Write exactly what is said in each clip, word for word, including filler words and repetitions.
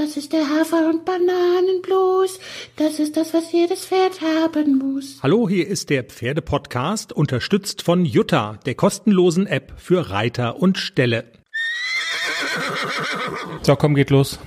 Das ist der Hafer- und Bananenblues. Das ist das, was jedes Pferd haben muss. Hallo, hier ist der Pferdepodcast, unterstützt von Jutta, der kostenlosen App für Reiter und Ställe. So, komm, geht los.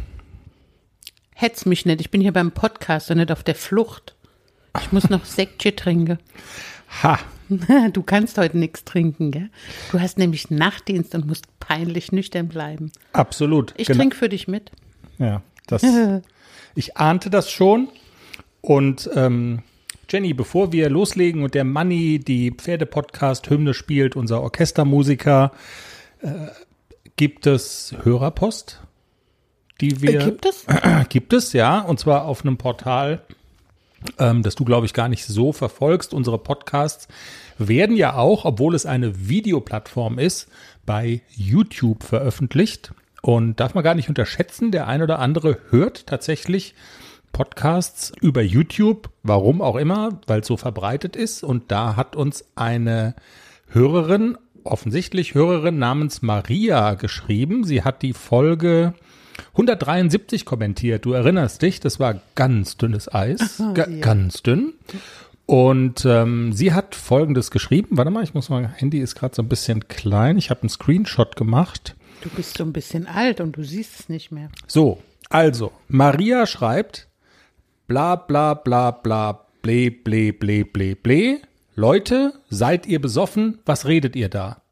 Hetz mich nicht, ich bin hier beim Podcast und nicht auf der Flucht. Ich muss noch Sektchen trinken. Ha! Du kannst heute nichts trinken, gell? Du hast nämlich Nachtdienst und musst peinlich nüchtern bleiben. Absolut. Ich genau. trinke für dich mit. Ja, das. Ich ahnte das schon. Und ähm, Jenny, bevor wir loslegen und der Manni die Pferdepodcast-Hymne spielt, unser Orchestermusiker, äh, gibt es Hörerpost, die wir. Äh, gibt es? Äh, gibt es, ja. Und zwar auf einem Portal, ähm, das du, glaube ich, gar nicht so verfolgst. Unsere Podcasts werden ja auch, obwohl es eine Videoplattform ist, bei YouTube veröffentlicht. Und darf man gar nicht unterschätzen, der ein oder andere hört tatsächlich Podcasts über YouTube, warum auch immer, weil es so verbreitet ist. Und da hat uns eine Hörerin, offensichtlich Hörerin namens Maria geschrieben. Sie hat die Folge hundertdreiundsiebzig kommentiert. Du erinnerst dich, das war ganz dünnes Eis, Aha, Ga- ja. ganz dünn. Und ähm, sie hat Folgendes geschrieben. Warte mal, ich muss mal, Handy ist gerade so ein bisschen klein. Ich habe einen Screenshot gemacht. Du bist so ein bisschen alt und du siehst es nicht mehr. So, also, Maria schreibt, bla bla bla bla, ble ble ble ble ble. Leute, seid ihr besoffen? Was redet ihr da?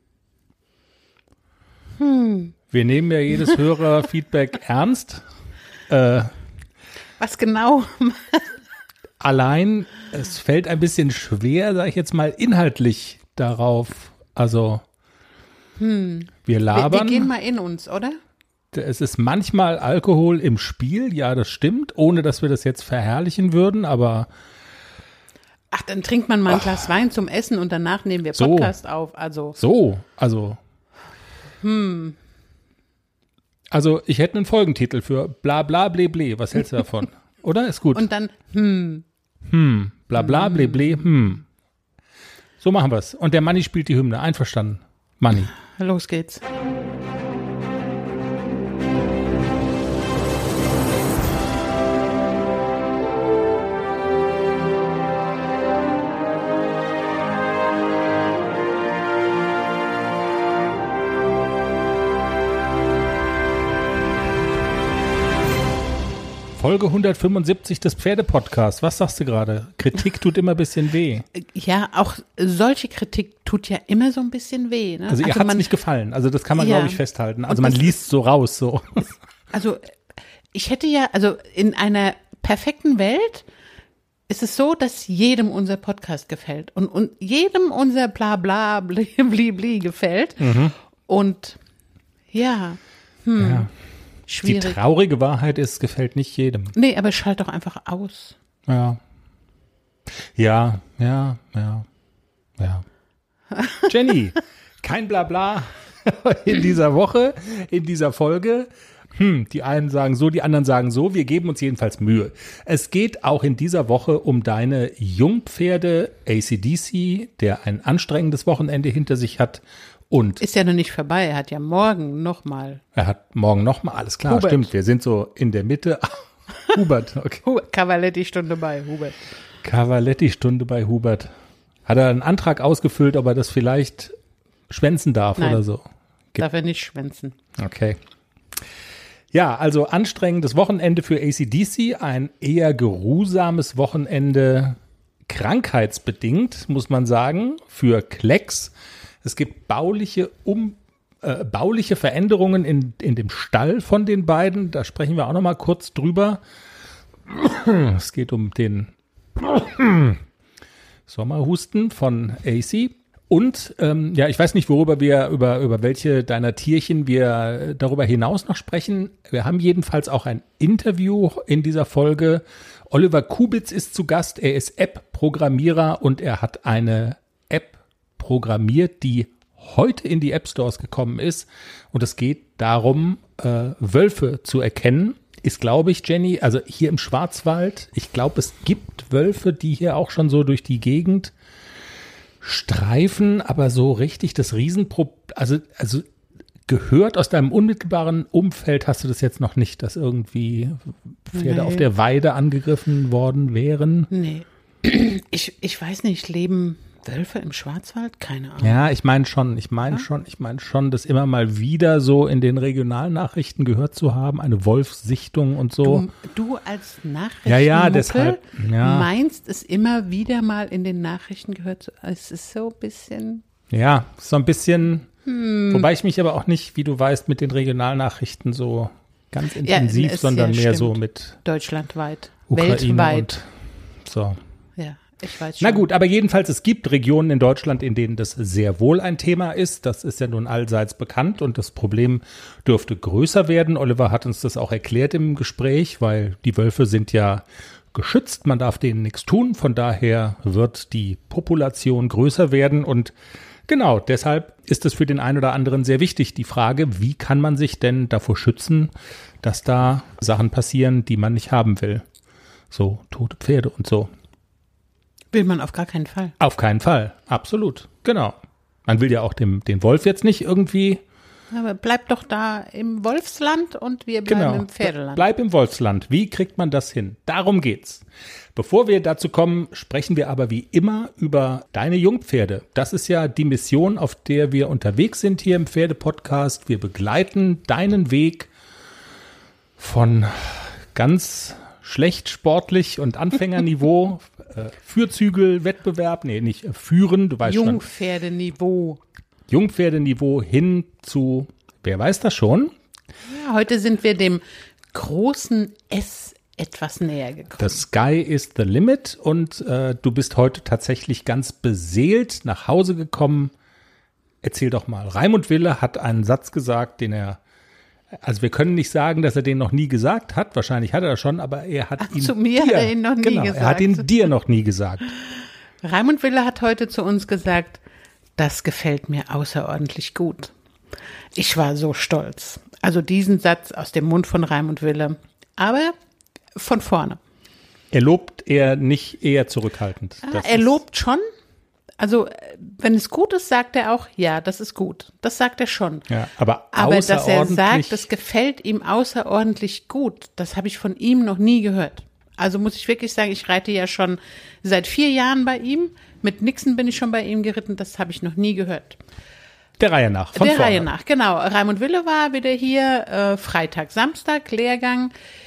Hm. Wir nehmen ja jedes Hörerfeedback ernst. Äh, Was genau? allein, es fällt ein bisschen schwer, sage ich jetzt mal, inhaltlich darauf. Also, Hm. wir Wir, labern. wir gehen mal in uns, oder? Es ist manchmal Alkohol im Spiel, ja, das stimmt, ohne dass wir das jetzt verherrlichen würden, aber Ach, dann trinkt man mal ein Glas Wein zum Essen und danach nehmen wir So. Podcast auf. Also, so, also. hm. Also, ich hätte einen Folgentitel für bla bla ble ble. Was hältst du davon? Oder? Ist gut. Und dann, hm. Hm, bla bla ble ble, hm. So machen wir's. Und der Manni spielt die Hymne. Einverstanden? Manni. Los geht's. Folge hundertfünfundsiebzig des Pferdepodcasts. Was sagst du gerade? Kritik tut immer ein bisschen weh. Ja, auch solche Kritik tut ja immer so ein bisschen weh. Ne? Also ihr hat's man, nicht gefallen. Also das kann man, Ja. glaube ich, festhalten. Also Und man das- liest so raus, so. Also ich hätte ja, also in einer perfekten Welt ist es so, dass jedem unser Podcast gefällt und, und jedem unser bla bla bli bli, bli gefällt. Mhm. Und ja, hm, Ja. Die schwierig. traurige Wahrheit ist, gefällt nicht jedem. Nee, aber schalt doch einfach aus. Ja. Ja, ja, ja, ja. Jenny, kein Blabla in dieser Woche, in dieser Folge. Hm, die einen sagen so, die anderen sagen so. Wir geben uns jedenfalls Mühe. Es geht auch in dieser Woche um deine Jungpferde A C D C, der ein anstrengendes Wochenende hinter sich hat. Und Ist ja noch nicht vorbei. Er hat ja morgen nochmal. er hat morgen nochmal, alles klar, Hubert. stimmt. Wir sind so in der Mitte. Hubert, okay. Cavaletti-Stunde bei Hubert. Cavaletti-Stunde bei Hubert. Hat er einen Antrag ausgefüllt, ob er das vielleicht schwänzen darf Nein. oder so? Gibt- Darf er nicht schwänzen. Okay. Ja, also anstrengendes Wochenende für A C D C, ein eher geruhsames Wochenende, krankheitsbedingt, muss man sagen, für Klecks. Es gibt bauliche um äh, bauliche Veränderungen in, in dem Stall von den beiden. Da sprechen wir auch noch mal kurz drüber. Es geht um den Sommerhusten von A C. Und ähm, ja, ich weiß nicht, worüber wir, über, über welche deiner Tierchen wir darüber hinaus noch sprechen. Wir haben jedenfalls auch ein Interview in dieser Folge. Oliver Kubitz ist zu Gast. Er ist App-Programmierer und er hat eine App programmiert, die heute in die App Stores gekommen ist. Und es geht darum, äh, Wölfe zu erkennen. Ist, glaube ich, Jenny, also hier im Schwarzwald, ich glaube, es gibt Wölfe, die hier auch schon so durch die Gegend streifen, aber so richtig das Riesenproblem, also, also gehört aus deinem unmittelbaren Umfeld, hast du das jetzt noch nicht, dass irgendwie Pferde Nee. auf der Weide angegriffen worden wären? Nee. Ich, ich weiß nicht, leben Wölfe im Schwarzwald? Keine Ahnung. Ja, ich meine schon, ich meine schon, ich meine schon, das immer mal wieder so in den Regionalnachrichten gehört zu haben, eine Wolfssichtung und so. Du, du als Nachrichtenmuckel Ja, ja, deshalb, ja. meinst, es immer wieder mal in den Nachrichten gehört zu. Es ist so ein bisschen. Ja, so ein bisschen, Hm. wobei ich mich aber auch nicht, wie du weißt, mit den Regionalnachrichten so ganz intensiv, es- sondern ja, mehr stimmt. so mit Deutschlandweit. Ukraine weltweit. und so. Ja, ich weiß schon. Na gut, aber jedenfalls, es gibt Regionen in Deutschland, in denen das sehr wohl ein Thema ist. Das ist ja nun allseits bekannt und das Problem dürfte größer werden. Oliver hat uns das auch erklärt im Gespräch, weil die Wölfe sind ja geschützt, man darf denen nichts tun. Von daher wird die Population größer werden und genau, deshalb ist es für den einen oder anderen sehr wichtig, die Frage, wie kann man sich denn davor schützen, dass da Sachen passieren, die man nicht haben will. So, tote Pferde und so. Will man auf gar keinen Fall. Auf keinen Fall, absolut, genau. Man will ja auch dem, den Wolf jetzt nicht irgendwie, Aber bleib doch da im Wolfsland und wir bleiben genau, im Pferdeland. bleib im Wolfsland. Wie kriegt man das hin? Darum geht's. Bevor wir dazu kommen, sprechen wir aber wie immer über deine Jungpferde. Das ist ja die Mission, auf der wir unterwegs sind hier im Pferdepodcast. Wir begleiten deinen Weg von ganz schlecht sportlich und Anfängerniveau, äh, Führzügel, Wettbewerb, nee, nicht äh, führen, du weißt schon, Jungpferdeniveau. Jungpferdeniveau hin zu, wer weiß das schon? Ja, heute sind wir dem großen S etwas näher gekommen. The sky is the limit und äh, du bist heute tatsächlich ganz beseelt nach Hause gekommen. Erzähl doch mal. Raimund Wille hat einen Satz gesagt, den er, also wir können nicht sagen, dass er den noch nie gesagt hat. Wahrscheinlich hat er das schon, aber er hat Ach, ihn zu mir dir, hat er ihn noch nie genau, gesagt. Er hat ihn dir noch nie gesagt. Raimund Wille hat heute zu uns gesagt, das gefällt mir außerordentlich gut. Ich war so stolz. Also diesen Satz aus dem Mund von Raimund Wille. Aber von vorne. Er lobt eher nicht eher zurückhaltend. Ah, Das er ist- lobt schon. Also wenn es gut ist, sagt er auch, ja, das ist gut. Das sagt er schon. Ja, aber, Aber dass er außerordentlich- sagt, das gefällt ihm außerordentlich gut, das habe ich von ihm noch nie gehört. Also muss ich wirklich sagen, ich reite ja schon seit vier Jahren bei ihm. Mit Nixon bin ich schon bei ihm geritten, das habe ich noch nie gehört. der Reihe nach. Von Der vorne. Reihe nach, genau. Raimund Wille war wieder hier, äh, Freitag, Samstag, Lehrgang.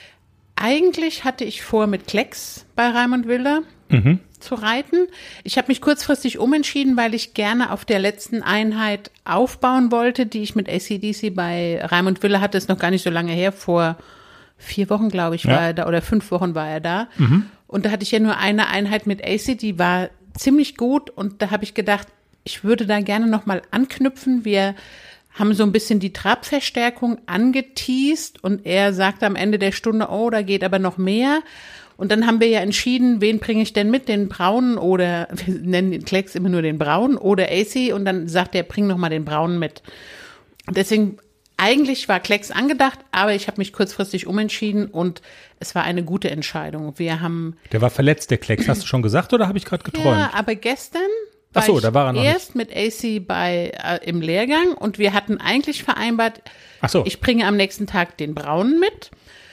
Eigentlich hatte ich vor, mit Klecks bei Raimund Wille Mhm. zu reiten. Ich habe mich kurzfristig umentschieden, weil ich gerne auf der letzten Einheit aufbauen wollte, die ich mit A C D C bei Raimund Wille hatte. Ist noch gar nicht so lange her, vor vier Wochen, glaube ich, war Ja. er da, oder fünf Wochen war er da. Und da hatte ich ja nur eine Einheit mit A C, die war ziemlich gut. Und da habe ich gedacht, ich würde da gerne nochmal anknüpfen. Wir haben so ein bisschen die Trabverstärkung angeteast und er sagte am Ende der Stunde, oh, da geht aber noch mehr. Und dann haben wir ja entschieden, wen bringe ich denn mit, den Braunen oder, wir nennen den Klecks immer nur den Braunen oder A C und dann sagt er, bring noch mal den Braunen mit. Und deswegen, eigentlich war Klecks angedacht, aber ich habe mich kurzfristig umentschieden und es war eine gute Entscheidung. Wir haben Der war verletzt, der Klecks. Hast du schon gesagt oder habe ich gerade geträumt? ja, aber gestern Ach war so, ich da war er noch erst mit A C bei äh, im Lehrgang und wir hatten eigentlich vereinbart, Ach so. ich bringe am nächsten Tag den Braunen mit,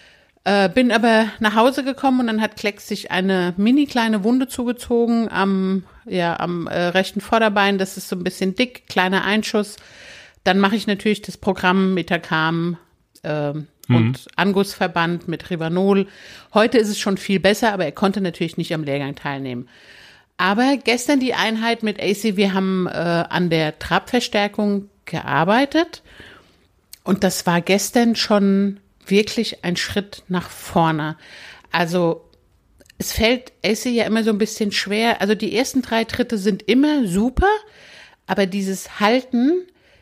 äh, bin aber nach Hause gekommen und dann hat Klecks sich eine mini kleine Wunde zugezogen am ja am äh, rechten Vorderbein. Das ist so ein bisschen dick, kleiner Einschuss. Dann mache ich natürlich das Programm Metacam ähm, und Angussverband mit Rivanol. Heute ist es schon viel besser, aber er konnte natürlich nicht am Lehrgang teilnehmen. Aber gestern die Einheit mit A C, wir haben äh, an der Trabverstärkung gearbeitet und das war gestern schon wirklich ein Schritt nach vorne. Also es fällt A C ja immer so ein bisschen schwer. Also die ersten drei Tritte sind immer super, aber dieses Halten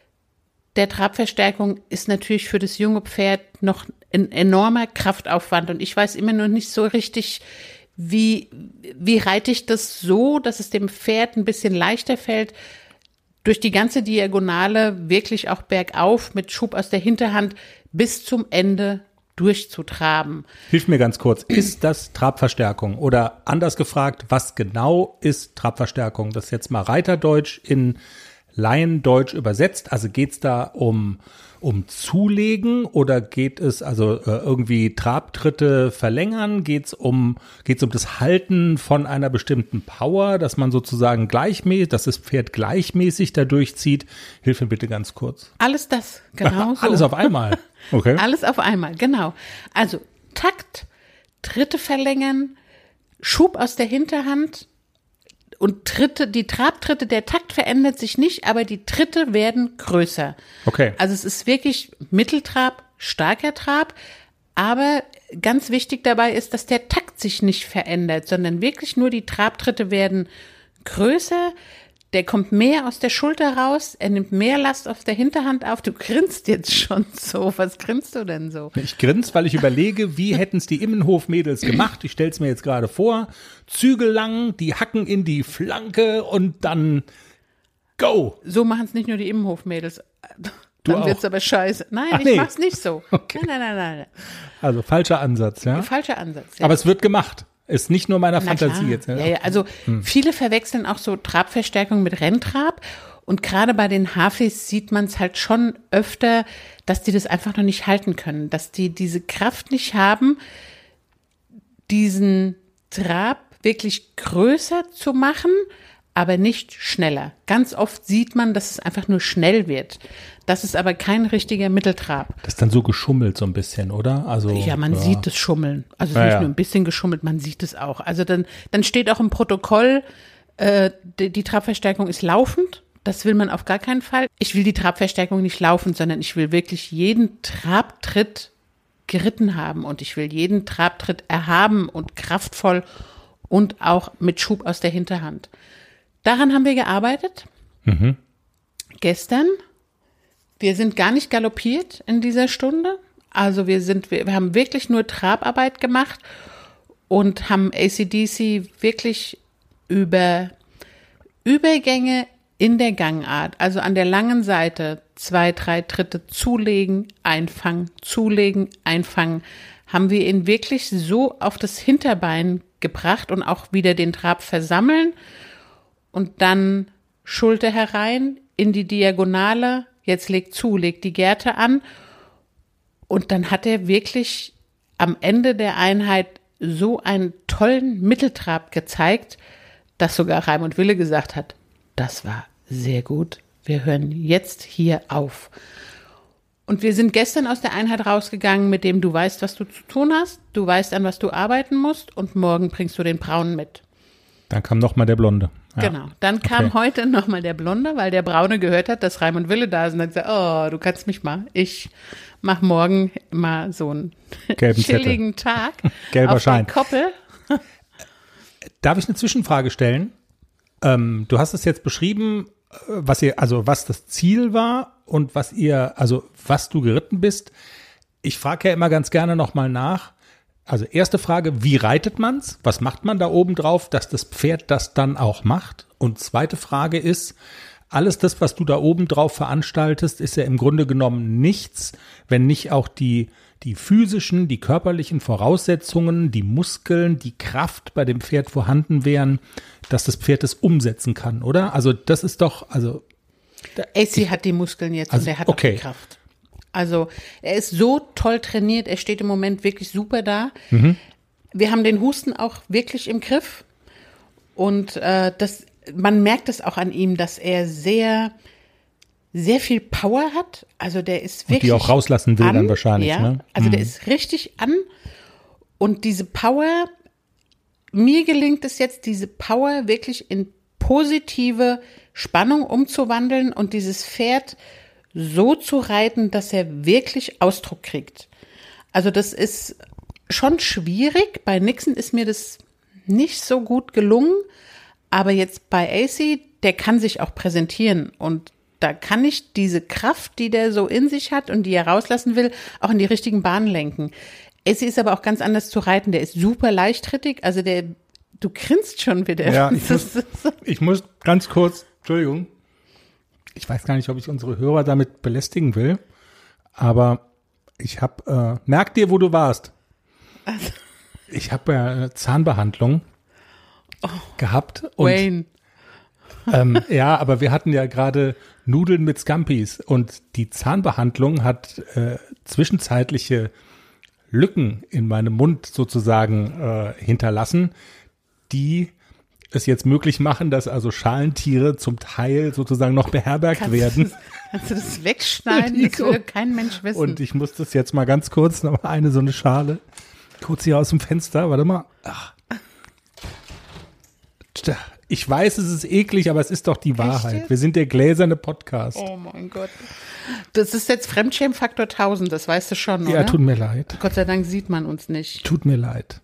der Trabverstärkung ist natürlich für das junge Pferd noch ein enormer Kraftaufwand und ich weiß immer noch nicht so richtig, wie, wie reite ich das so, dass es dem Pferd ein bisschen leichter fällt, durch die ganze Diagonale wirklich auch bergauf mit Schub aus der Hinterhand bis zum Ende durchzutraben. Hilf mir ganz kurz, ist das Trabverstärkung? Oder anders gefragt, was genau ist Trabverstärkung? Das ist jetzt mal Reiterdeutsch in Laiendeutsch übersetzt. Also geht es da um, um Zulegen oder geht es also äh, irgendwie Trabtritte verlängern? Geht es um, geht's um das Halten von einer bestimmten Power, dass man sozusagen gleichmäßig, dass das Pferd gleichmäßig da durchzieht? Hilf mir bitte ganz kurz. Alles das, genau so. Alles auf einmal. Okay. Alles auf einmal, genau. Also Takt, Tritte verlängern, Schub aus der Hinterhand und Tritte, die Trabtritte, der Takt verändert sich nicht, aber die Tritte werden größer. Okay. Also es ist wirklich Mitteltrab, starker Trab, aber ganz wichtig dabei ist, dass der Takt sich nicht verändert, sondern wirklich nur die Trabtritte werden größer. Der kommt mehr aus der Schulter raus, er nimmt mehr Last auf der Hinterhand auf. Du grinst jetzt schon so. Was grinst du denn so? Ich grinse, weil ich überlege, wie hätten es die Immenhof-Mädels gemacht? Ich stelle es mir jetzt gerade vor. Zügel lang, die Hacken in die Flanke und dann go. So machen es nicht nur die Immenhof-Mädels. Du Dann auch? wird's aber scheiße. Nein, Ach, ich nee. mach's nicht so. Okay. Nein, nein, nein, nein. Also falscher Ansatz, ja? Falscher Ansatz. Ja. Aber es wird gemacht. Ist nicht nur meiner Na Fantasie klar. jetzt. Ja, ja, also hm. viele verwechseln auch so Trabverstärkung mit Renntrab. Und gerade bei den Haflis sieht man es halt schon öfter, dass die das einfach noch nicht halten können. Dass die diese Kraft nicht haben, diesen Trab wirklich größer zu machen, aber nicht schneller. Ganz oft sieht man, dass es einfach nur schnell wird. Das ist aber kein richtiger Mitteltrab. Das ist dann so geschummelt so ein bisschen, oder? Also Ja, man ja. sieht es schummeln. Also es ist Ja, nicht ja. nur ein bisschen geschummelt, man sieht es auch. Also dann, dann steht auch im Protokoll, äh, die, die Trabverstärkung ist laufend. Das will man auf gar keinen Fall. Ich will die Trabverstärkung nicht laufend, sondern ich will wirklich jeden Trabtritt geritten haben. Und ich will jeden Trabtritt erhaben und kraftvoll und auch mit Schub aus der Hinterhand. Daran haben wir gearbeitet. Mhm. Gestern. Wir sind gar nicht galoppiert in dieser Stunde. Also wir sind, wir, wir haben wirklich nur Trabarbeit gemacht und haben A C D C wirklich über Übergänge in der Gangart, also an der langen Seite, zwei, drei Tritte zulegen, einfangen, zulegen, einfangen, haben wir ihn wirklich so auf das Hinterbein gebracht und auch wieder den Trab versammeln und dann Schulter herein in die Diagonale. Jetzt legt zu, legt die Gerte an und dann hat er wirklich am Ende der Einheit so einen tollen Mitteltrab gezeigt, dass sogar Raimund Wille gesagt hat, das war sehr gut, wir hören jetzt hier auf. Und wir sind gestern aus der Einheit rausgegangen mit dem, du weißt, was du zu tun hast, du weißt, an was du arbeiten musst und morgen bringst du den Braunen mit. Dann kam noch mal der Blonde. Ja. Genau. Dann kam Okay. heute nochmal der Blonde, weil der Braune gehört hat, dass Raimund Wille da ist und hat gesagt, oh, du kannst mich mal. Ich mach morgen mal so einen Gelben chilligen Tag Gelber auf Schein. der Koppel. Darf ich eine Zwischenfrage stellen? Ähm, du hast es jetzt beschrieben, äh, was ihr, also was das Ziel war und was ihr, also was du geritten bist. Ich frage ja immer ganz gerne nochmal nach. Also erste Frage, wie reitet man's? Was macht man da oben drauf, dass das Pferd das dann auch macht? Und zweite Frage ist, alles das, was du da oben drauf veranstaltest, ist ja im Grunde genommen nichts, wenn nicht auch die, die physischen, die körperlichen Voraussetzungen, die Muskeln, die Kraft bei dem Pferd vorhanden wären, dass das Pferd es umsetzen kann, oder? Also das ist doch, also A C hat die Muskeln jetzt Also, und er hat okay. auch die Kraft. Also er ist so toll trainiert, er steht im Moment wirklich super da. Mhm. Wir haben den Husten auch wirklich im Griff und äh, das, man merkt es auch an ihm, dass er sehr, sehr viel Power hat. Also der ist wirklich und die auch rauslassen will an, dann wahrscheinlich, ja, ne? also Mhm. der ist richtig an und diese Power, mir gelingt es jetzt, diese Power wirklich in positive Spannung umzuwandeln und dieses Pferd so zu reiten, dass er wirklich Ausdruck kriegt. Also das ist schon schwierig. Bei Nixon ist mir das nicht so gut gelungen, aber jetzt bei A C, der kann sich auch präsentieren und da kann ich diese Kraft, die der so in sich hat und die er rauslassen will, auch in die richtigen Bahnen lenken. A C ist aber auch ganz anders zu reiten. Der ist super leichtrittig, also der, du grinst schon wieder. Ja, ich Das ist so- Ich muss ganz kurz, Entschuldigung, ich weiß gar nicht, ob ich unsere Hörer damit belästigen will, aber ich habe, äh, merk dir, wo du warst. Also, Ich habe ja eine Zahnbehandlung gehabt und Wayne. ähm, ja, aber wir hatten ja gerade Nudeln mit Scampis und die Zahnbehandlung hat äh, zwischenzeitliche Lücken in meinem Mund sozusagen äh, hinterlassen, die es jetzt möglich machen, dass also Schalentiere zum Teil sozusagen noch beherbergt kannst werden. Du das, kannst du das wegschneiden? Das will kein Mensch wissen. Und ich muss das jetzt mal ganz kurz, noch eine so eine Schale, kurz hier aus dem Fenster, warte mal. Ach. Ich weiß, es ist eklig, aber es ist doch die Wahrheit. Wir sind der gläserne Podcast. Oh mein Gott. Das ist jetzt Fremdschämfaktor tausend, das weißt du schon, oder? Ja, tut mir leid. Gott sei Dank sieht man uns nicht. Tut mir leid.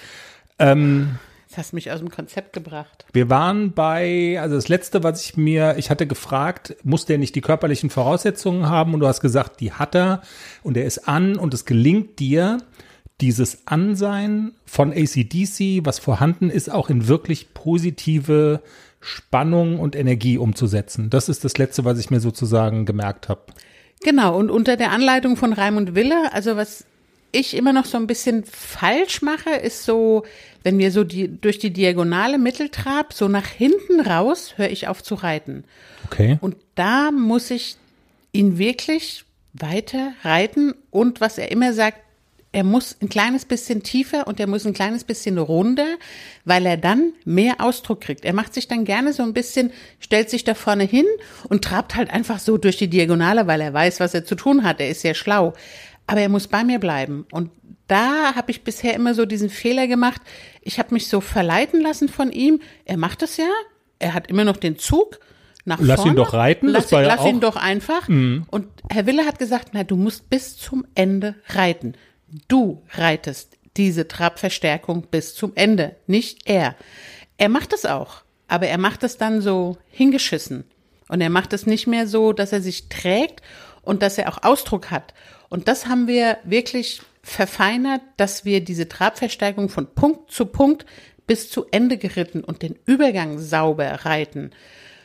Ähm, Das hast du mich aus dem Konzept gebracht. Wir waren bei, also das Letzte, was ich mir, ich hatte gefragt, muss der nicht die körperlichen Voraussetzungen haben? Und du hast gesagt, die hat er und er ist an und es gelingt dir, dieses Ansein von A C D C, was vorhanden ist, auch in wirklich positive Spannung und Energie umzusetzen. Das ist das Letzte, was ich mir sozusagen gemerkt habe. Genau, und unter der Anleitung von Raimund Wille, also was ich immer noch so ein bisschen falsch mache, ist so, wenn wir so die durch die diagonale Mitteltrab so nach hinten raus, höre ich auf zu reiten. Okay. Und da muss ich ihn wirklich weiter reiten und was er immer sagt, er muss ein kleines bisschen tiefer und er muss ein kleines bisschen runder, weil er dann mehr Ausdruck kriegt. Er macht sich dann gerne so ein bisschen, stellt sich da vorne hin und trabt halt einfach so durch die Diagonale, weil er weiß, was er zu tun hat. Er ist sehr schlau. Aber er muss bei mir bleiben. Und da habe ich bisher immer so diesen Fehler gemacht. Ich habe mich so verleiten lassen von ihm. Er macht es ja. Er hat immer noch den Zug nach Lass vorne. ihn doch reiten. Lass, das war ja lass auch ihn doch einfach. Mhm. Und Herr Wille hat gesagt, na, du musst bis zum Ende reiten. Du reitest diese Trabverstärkung bis zum Ende, nicht er. Er macht es auch, aber er macht es dann so hingeschissen. Und er macht es nicht mehr so, dass er sich trägt und dass er auch Ausdruck hat. Und das haben wir wirklich verfeinert, dass wir diese Trabverstärkung von Punkt zu Punkt bis zu Ende geritten und den Übergang sauber reiten.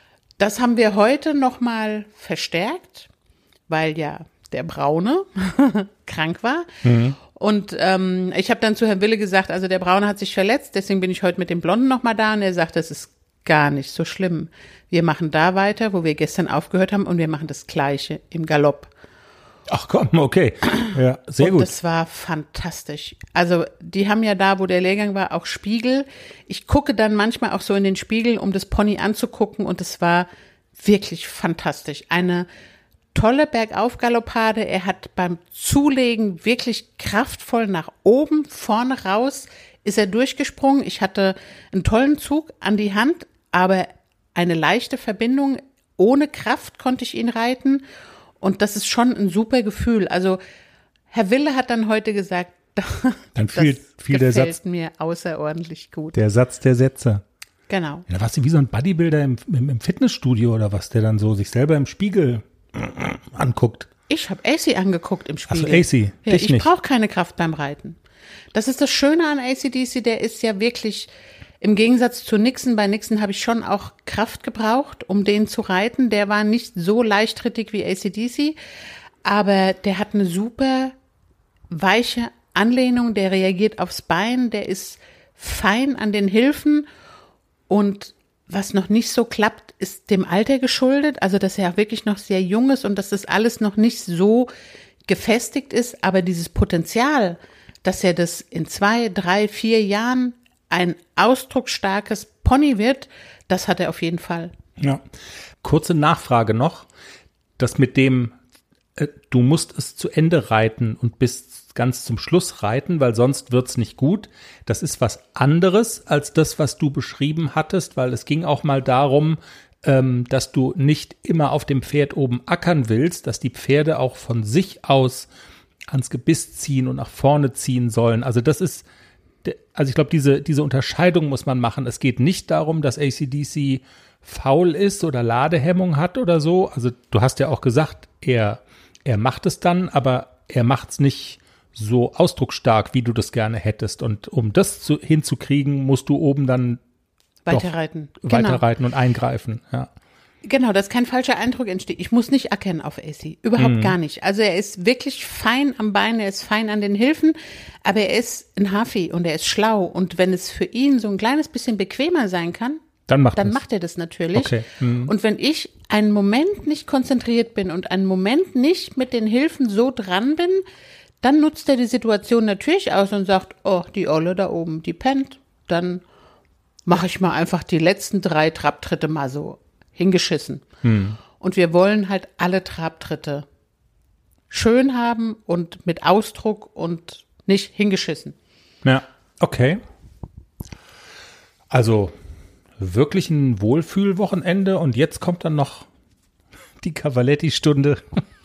Das haben wir heute nochmal verstärkt, weil ja der Braune krank war. Mhm. Und ähm, ich habe dann zu Herrn Wille gesagt, also der Braune hat sich verletzt, deswegen bin ich heute mit dem Blonden nochmal da. Und er sagt, das ist gar nicht so schlimm. Wir machen da weiter, wo wir gestern aufgehört haben und wir machen das Gleiche im Galopp. Ach komm, okay. Ja, sehr und gut. Das war fantastisch. Also die haben ja da, wo der Lehrgang war, auch Spiegel. Ich gucke dann manchmal auch so in den Spiegel, um das Pony anzugucken und es war wirklich fantastisch. Eine tolle Bergaufgaloppade. Er hat beim Zulegen wirklich kraftvoll nach oben, vorne raus ist er durchgesprungen. Ich hatte einen tollen Zug an die Hand, aber eine leichte Verbindung. Ohne Kraft konnte ich ihn reiten. Und das ist schon ein super Gefühl. Also Herr Wille hat dann heute gesagt, dann fiel, das fiel der gefällt Satz, mir außerordentlich gut. Der Satz der Sätze. Genau. Ja, da warst du wie so ein Bodybuilder im, im, im Fitnessstudio oder was, der dann so sich selber im Spiegel anguckt. Ich habe A C angeguckt im Spiegel. Ach so, A C, ja, dich ich nicht. brauche keine Kraft beim Reiten. Das ist das Schöne an A C D C, der ist ja wirklich, im Gegensatz zu Nixon, bei Nixon habe ich schon auch Kraft gebraucht, um den zu reiten. Der war nicht so leichtrittig wie A C D C, aber der hat eine super weiche Anlehnung, der reagiert aufs Bein, der ist fein an den Hilfen und was noch nicht so klappt, ist dem Alter geschuldet, also dass er auch wirklich noch sehr jung ist und dass das alles noch nicht so gefestigt ist, aber dieses Potenzial, dass er das in zwei, drei, vier Jahren ein ausdrucksstarkes Pony wird, das hat er auf jeden Fall. Ja. Kurze Nachfrage noch, das mit dem, äh, du musst es zu Ende reiten und bis ganz zum Schluss reiten, weil sonst wird's nicht gut. Das ist was anderes als das, was du beschrieben hattest, weil es ging auch mal darum, ähm, dass du nicht immer auf dem Pferd oben ackern willst, dass die Pferde auch von sich aus ans Gebiss ziehen und nach vorne ziehen sollen. Also das ist, also ich glaube, diese, diese Unterscheidung muss man machen. Es geht nicht darum, dass A C D C faul ist oder Ladehemmung hat oder so. Also du hast ja auch gesagt, er, er macht es dann, aber er macht's nicht so ausdrucksstark, wie du das gerne hättest. Und um das zu, hinzukriegen, musst du oben dann weiterreiten. Weiterreiten genau. Und eingreifen, ja. Genau, dass kein falscher Eindruck entsteht. Ich muss nicht ackern auf A C, überhaupt mhm. gar nicht. Also er ist wirklich fein am Bein, er ist fein an den Hilfen, aber er ist ein Hafi und er ist schlau. Und wenn es für ihn so ein kleines bisschen bequemer sein kann, Dann macht dann das. macht er das natürlich. Okay. Mhm. Und wenn ich einen Moment nicht konzentriert bin und einen Moment nicht mit den Hilfen so dran bin, dann nutzt er die Situation natürlich aus und sagt, oh, die Olle da oben, die pennt. Dann mache ich mal einfach die letzten drei Trabtritte mal so hingeschissen. Mhm. Und wir wollen halt alle Trabtritte schön haben und mit Ausdruck und nicht hingeschissen. Ja, okay. Also wirklich ein Wohlfühlwochenende und jetzt kommt dann noch die Cavaletti-Stunde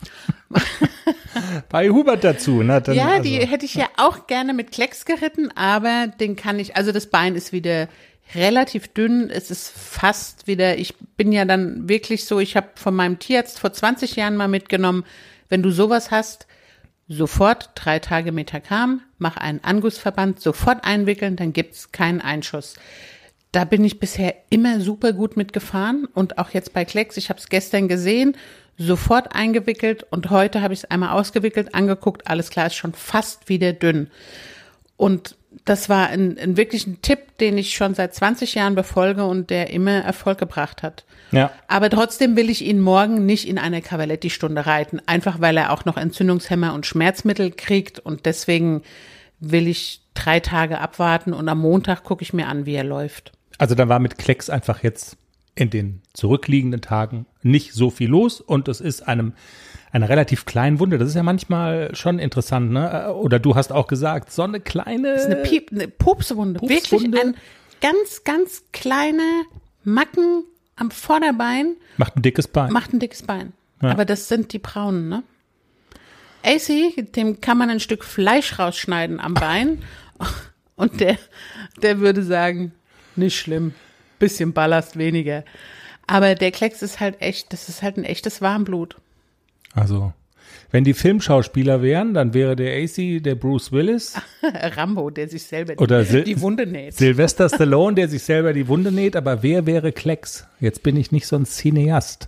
bei Hubert dazu. Na, dann, ja, also, die hätte ich ja auch gerne mit Klecks geritten, aber den kann ich, also das Bein ist wieder relativ dünn, es ist fast wieder, ich bin ja dann wirklich so, ich habe von meinem Tierarzt vor zwanzig Jahren mal mitgenommen, wenn du sowas hast, sofort drei Tage Metacam, mach einen Angussverband, sofort einwickeln, dann gibt's keinen Einschuss. Da bin ich bisher immer super gut mitgefahren und auch jetzt bei Klecks, ich habe es gestern gesehen, sofort eingewickelt und heute habe ich es einmal ausgewickelt, angeguckt, alles klar, ist schon fast wieder dünn. Und das war ein, ein wirklich ein Tipp, den ich schon seit zwanzig Jahren befolge und der immer Erfolg gebracht hat. Ja. Aber trotzdem will ich ihn morgen nicht in eine Cavaletti-Stunde reiten, einfach weil er auch noch Entzündungshemmer und Schmerzmittel kriegt und deswegen will ich drei Tage abwarten und am Montag gucke ich mir an, wie er läuft. Also da war mit Klecks einfach jetzt in den zurückliegenden Tagen nicht so viel los und es ist einem eine relativ kleine Wunde. Das ist ja manchmal schon interessant, ne? Oder du hast auch gesagt, so eine kleine Das ist eine, Piep, eine Pupswunde. Pupswunde. Wirklich ein ganz, ganz kleine Macken am Vorderbein. Macht ein dickes Bein. Macht ein dickes Bein. Ja. Aber das sind die braunen, ne? A C, dem kann man ein Stück Fleisch rausschneiden am Bein und der, der würde sagen, nicht schlimm, bisschen Ballast weniger. Aber der Klecks ist halt echt, das ist halt ein echtes Warmblut. Also, wenn die Filmschauspieler wären, dann wäre der A C der Bruce Willis. Rambo, der sich selber Oder die, Sil- die Wunde näht. Sylvester Stallone, der sich selber die Wunde näht. Aber wer wäre Klecks? Jetzt bin ich nicht so ein Cineast.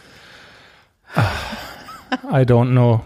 I don't know.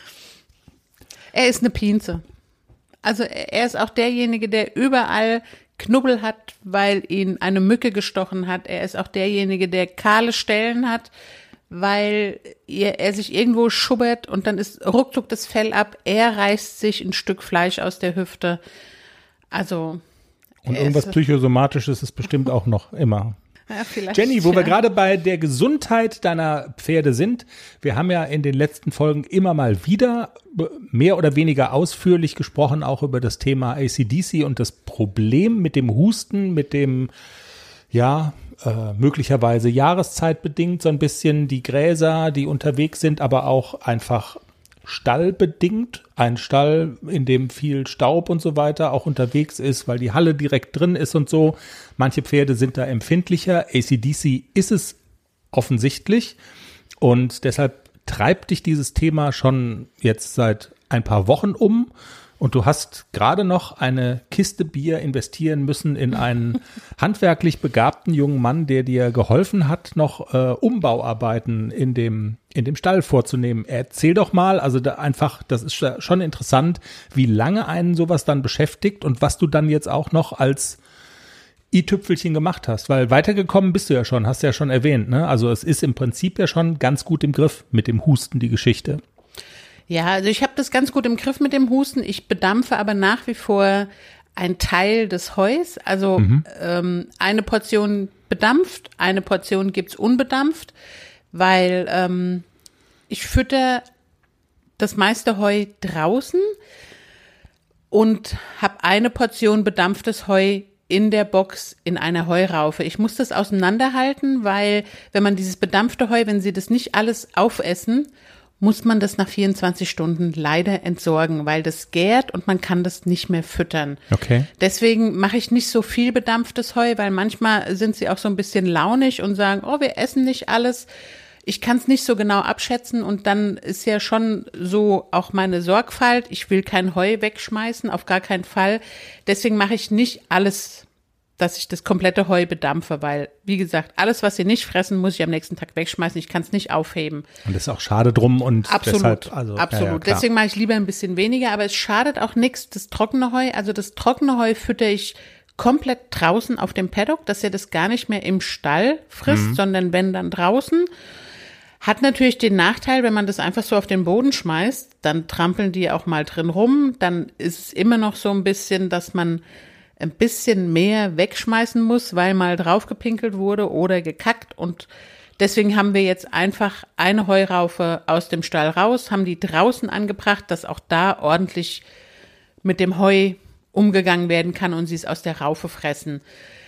Er ist eine Pinze. Also er ist auch derjenige, der überall Knubbel hat, weil ihn eine Mücke gestochen hat. Er ist auch derjenige, der kahle Stellen hat, weil er, er sich irgendwo schubbert und dann ist ruckzuck das Fell ab. Er reißt sich ein Stück Fleisch aus der Hüfte. Also Und er irgendwas ist, Psychosomatisches ist bestimmt auch noch immer. ja, vielleicht, Jenny, wo ja. wir gerade bei der Gesundheit deiner Pferde sind, wir haben ja in den letzten Folgen immer mal wieder mehr oder weniger ausführlich gesprochen, auch über das Thema A C D C und das Problem mit dem Husten, mit dem, ja, äh, möglicherweise jahreszeitbedingt so ein bisschen die Gräser, die unterwegs sind, aber auch einfach stallbedingt. Ein Stall, in dem viel Staub und so weiter auch unterwegs ist, weil die Halle direkt drin ist und so. Manche Pferde sind da empfindlicher. A C D C ist es offensichtlich und deshalb treibt dich dieses Thema schon jetzt seit ein paar Wochen um. Und du hast gerade noch eine Kiste Bier investieren müssen in einen handwerklich begabten jungen Mann, der dir geholfen hat, noch äh, Umbauarbeiten in dem, in dem Stall vorzunehmen. Erzähl doch mal, also da einfach, das ist schon interessant, wie lange einen sowas dann beschäftigt und was du dann jetzt auch noch als i-Tüpfelchen gemacht hast. Weil weitergekommen bist du ja schon, hast du ja schon erwähnt, ne? Also es ist im Prinzip ja schon ganz gut im Griff mit dem Husten, die Geschichte. Ja, also ich habe das ganz gut im Griff mit dem Husten. Ich bedampfe aber nach wie vor einen Teil des Heus. Also mhm. ähm, eine Portion bedampft, eine Portion gibt's unbedampft, weil ähm, ich fütter das meiste Heu draußen und habe eine Portion bedampftes Heu in der Box in einer Heuraufe. Ich muss das auseinanderhalten, weil wenn man dieses bedampfte Heu, wenn sie das nicht alles aufessen, muss man das nach vierundzwanzig Stunden leider entsorgen, weil das gärt und man kann das nicht mehr füttern. Okay. Deswegen mache ich nicht so viel bedampftes Heu, weil manchmal sind sie auch so ein bisschen launig und sagen, oh, wir essen nicht alles. Ich kann es nicht so genau abschätzen und dann ist ja schon so auch meine Sorgfalt. Ich will kein Heu wegschmeißen, auf gar keinen Fall. Deswegen mache ich nicht alles, dass ich das komplette Heu bedampfe, weil, wie gesagt, alles, was sie nicht fressen, muss ich am nächsten Tag wegschmeißen. Ich kann es nicht aufheben. Und das ist auch schade drum und absolut, deshalb, also, absolut. Ja, ja, klar. Deswegen mache ich lieber ein bisschen weniger, aber es schadet auch nichts, das trockene Heu. Also das trockene Heu fütter ich komplett draußen auf dem Paddock, dass er das gar nicht mehr im Stall frisst, mhm. sondern wenn dann draußen. Hat natürlich den Nachteil, wenn man das einfach so auf den Boden schmeißt, dann trampeln die auch mal drin rum, dann ist es immer noch so ein bisschen, dass man ein bisschen mehr wegschmeißen muss, weil mal draufgepinkelt wurde oder gekackt und deswegen haben wir jetzt einfach eine Heuraufe aus dem Stall raus, haben die draußen angebracht, dass auch da ordentlich mit dem Heu umgegangen werden kann und sie es aus der Raufe fressen.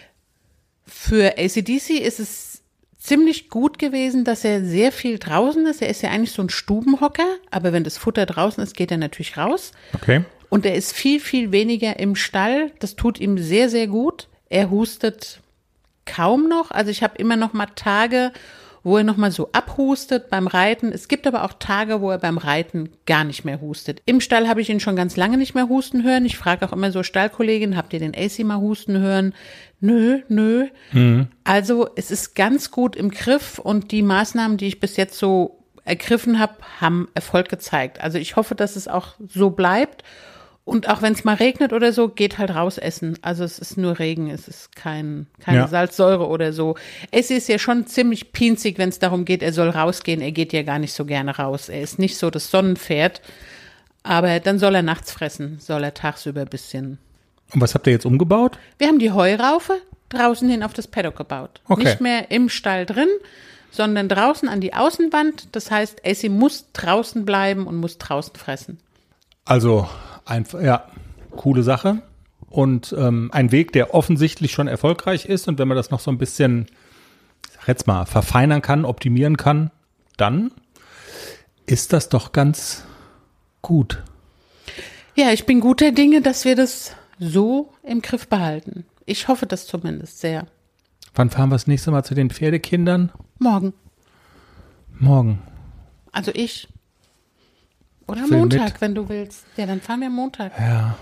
Für A C D C ist es ziemlich gut gewesen, dass er sehr viel draußen ist. Er ist ja eigentlich so ein Stubenhocker, aber wenn das Futter draußen ist, geht er natürlich raus. Okay. Und er ist viel, viel weniger im Stall. Das tut ihm sehr, sehr gut. Er hustet kaum noch. Also ich habe immer noch mal Tage, wo er noch mal so abhustet beim Reiten. Es gibt aber auch Tage, wo er beim Reiten gar nicht mehr hustet. Im Stall habe ich ihn schon ganz lange nicht mehr husten hören. Ich frage auch immer so Stallkolleginnen, habt ihr den A C mal husten hören? Nö, nö. Mhm. Also es ist ganz gut im Griff und die Maßnahmen, die ich bis jetzt so ergriffen habe, haben Erfolg gezeigt. Also ich hoffe, dass es auch so bleibt. Und auch wenn es mal regnet oder so, geht halt raus essen. Also es ist nur Regen, es ist kein, keine ja. Salzsäure oder so. Es ist ja schon ziemlich pinzig, wenn es darum geht, er soll rausgehen. Er geht ja gar nicht so gerne raus. Er ist nicht so das Sonnenpferd. Aber dann soll er nachts fressen, soll er tagsüber ein bisschen. Und was habt ihr jetzt umgebaut? Wir haben die Heuraufe draußen hin auf das Paddock gebaut. Okay. Nicht mehr im Stall drin, sondern draußen an die Außenwand. Das heißt, Essie muss draußen bleiben und muss draußen fressen. Also einfach, ja, coole Sache. Und ähm, ein Weg, der offensichtlich schon erfolgreich ist. Und wenn man das noch so ein bisschen, ich sag jetzt mal, verfeinern kann, optimieren kann, dann ist das doch ganz gut. Ja, ich bin guter Dinge, dass wir das so im Griff behalten. Ich hoffe das zumindest sehr. Wann fahren wir das nächste Mal zu den Pferdekindern? Morgen. Morgen. Also ich. Oder Film Montag, mit. wenn du willst. Ja, dann fahren wir Montag. Ja.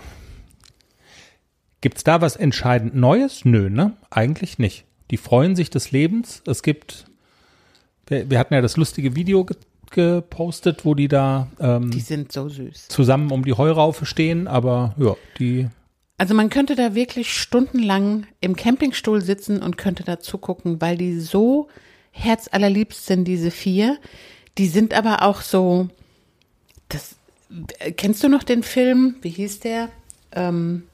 Gibt's da was entscheidend Neues? Nö, ne? Eigentlich nicht. Die freuen sich des Lebens. Es gibt, wir, wir hatten ja das lustige Video ge- gepostet, wo die da ähm, Die sind so süß. zusammen um die Heuraufe stehen, aber ja, die. Also man könnte da wirklich stundenlang im Campingstuhl sitzen und könnte da zugucken, weil die so herzallerliebst sind, diese vier. Die sind aber auch so, das, kennst du noch den Film, wie hieß der? Ähm,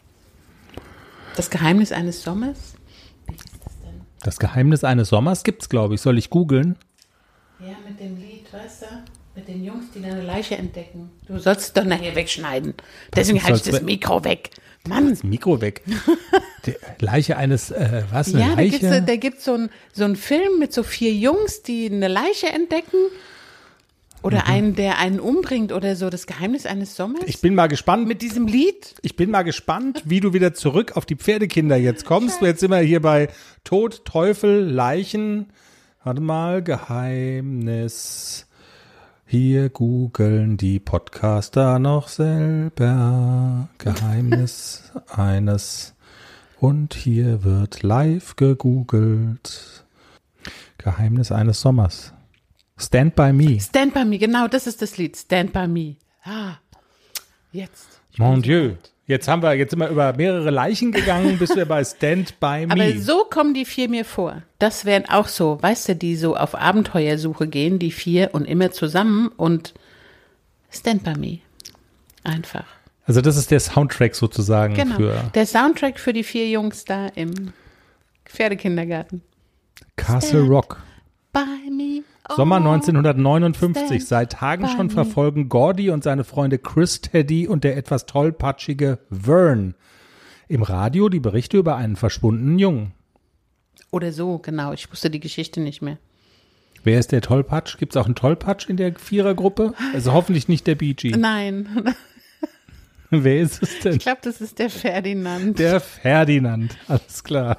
Das Geheimnis eines Sommers? Wie hieß das denn? Das Geheimnis eines Sommers gibt's, glaube ich. Soll ich googeln? Ja, mit dem Lied, weißt du? Mit den Jungs, die da eine Leiche entdecken. Du sollst es doch nachher wegschneiden. Deswegen halte ich das Mikro weg. Mann. Das Mikro weg. Die Leiche eines, äh, was, eine Ja, Leiche? da gibt's, da gibt's so einen so einen Film mit so vier Jungs, die eine Leiche entdecken. Oder mhm. einen, der einen umbringt oder so. Das Geheimnis eines Sommers. Ich bin mal gespannt. Mit diesem Lied. Ich bin mal gespannt, wie du wieder zurück auf die Pferdekinder jetzt kommst. Jetzt sind wir hier bei Tod, Teufel, Leichen. Warte mal, Geheimnis. Hier googeln die Podcaster noch selber. Geheimnis eines. Und hier wird live gegoogelt. Geheimnis eines Sommers. Stand by Me. Stand by Me, genau, das ist das Lied. Stand by Me. Ah, jetzt. Mon Dieu. Jetzt haben wir, jetzt sind wir über mehrere Leichen gegangen, bis wir bei Stand by Me. Aber so kommen die vier mir vor. Das wären auch so, weißt du, die so auf Abenteuersuche gehen, die vier und immer zusammen und Stand by Me. Einfach. Also das ist der Soundtrack sozusagen genau. für Der Soundtrack für die vier Jungs da im Pferdekindergarten. Castle Stand Rock. By Me. Oh, Sommer neunzehnhundertneunundfünfzig. Seit Tagen by schon me. verfolgen Gordy und seine Freunde Chris, Teddy und der etwas tollpatschige Vern im Radio die Berichte über einen verschwundenen Jungen. Oder so, genau. Ich wusste die Geschichte nicht mehr. Wer ist der Tollpatsch? Gibt es auch einen Tollpatsch in der Vierergruppe? Also hoffentlich nicht der Bee Gee. Nein. Wer ist es denn? Ich glaube, das ist der Ferdinand. Der Ferdinand. Alles klar.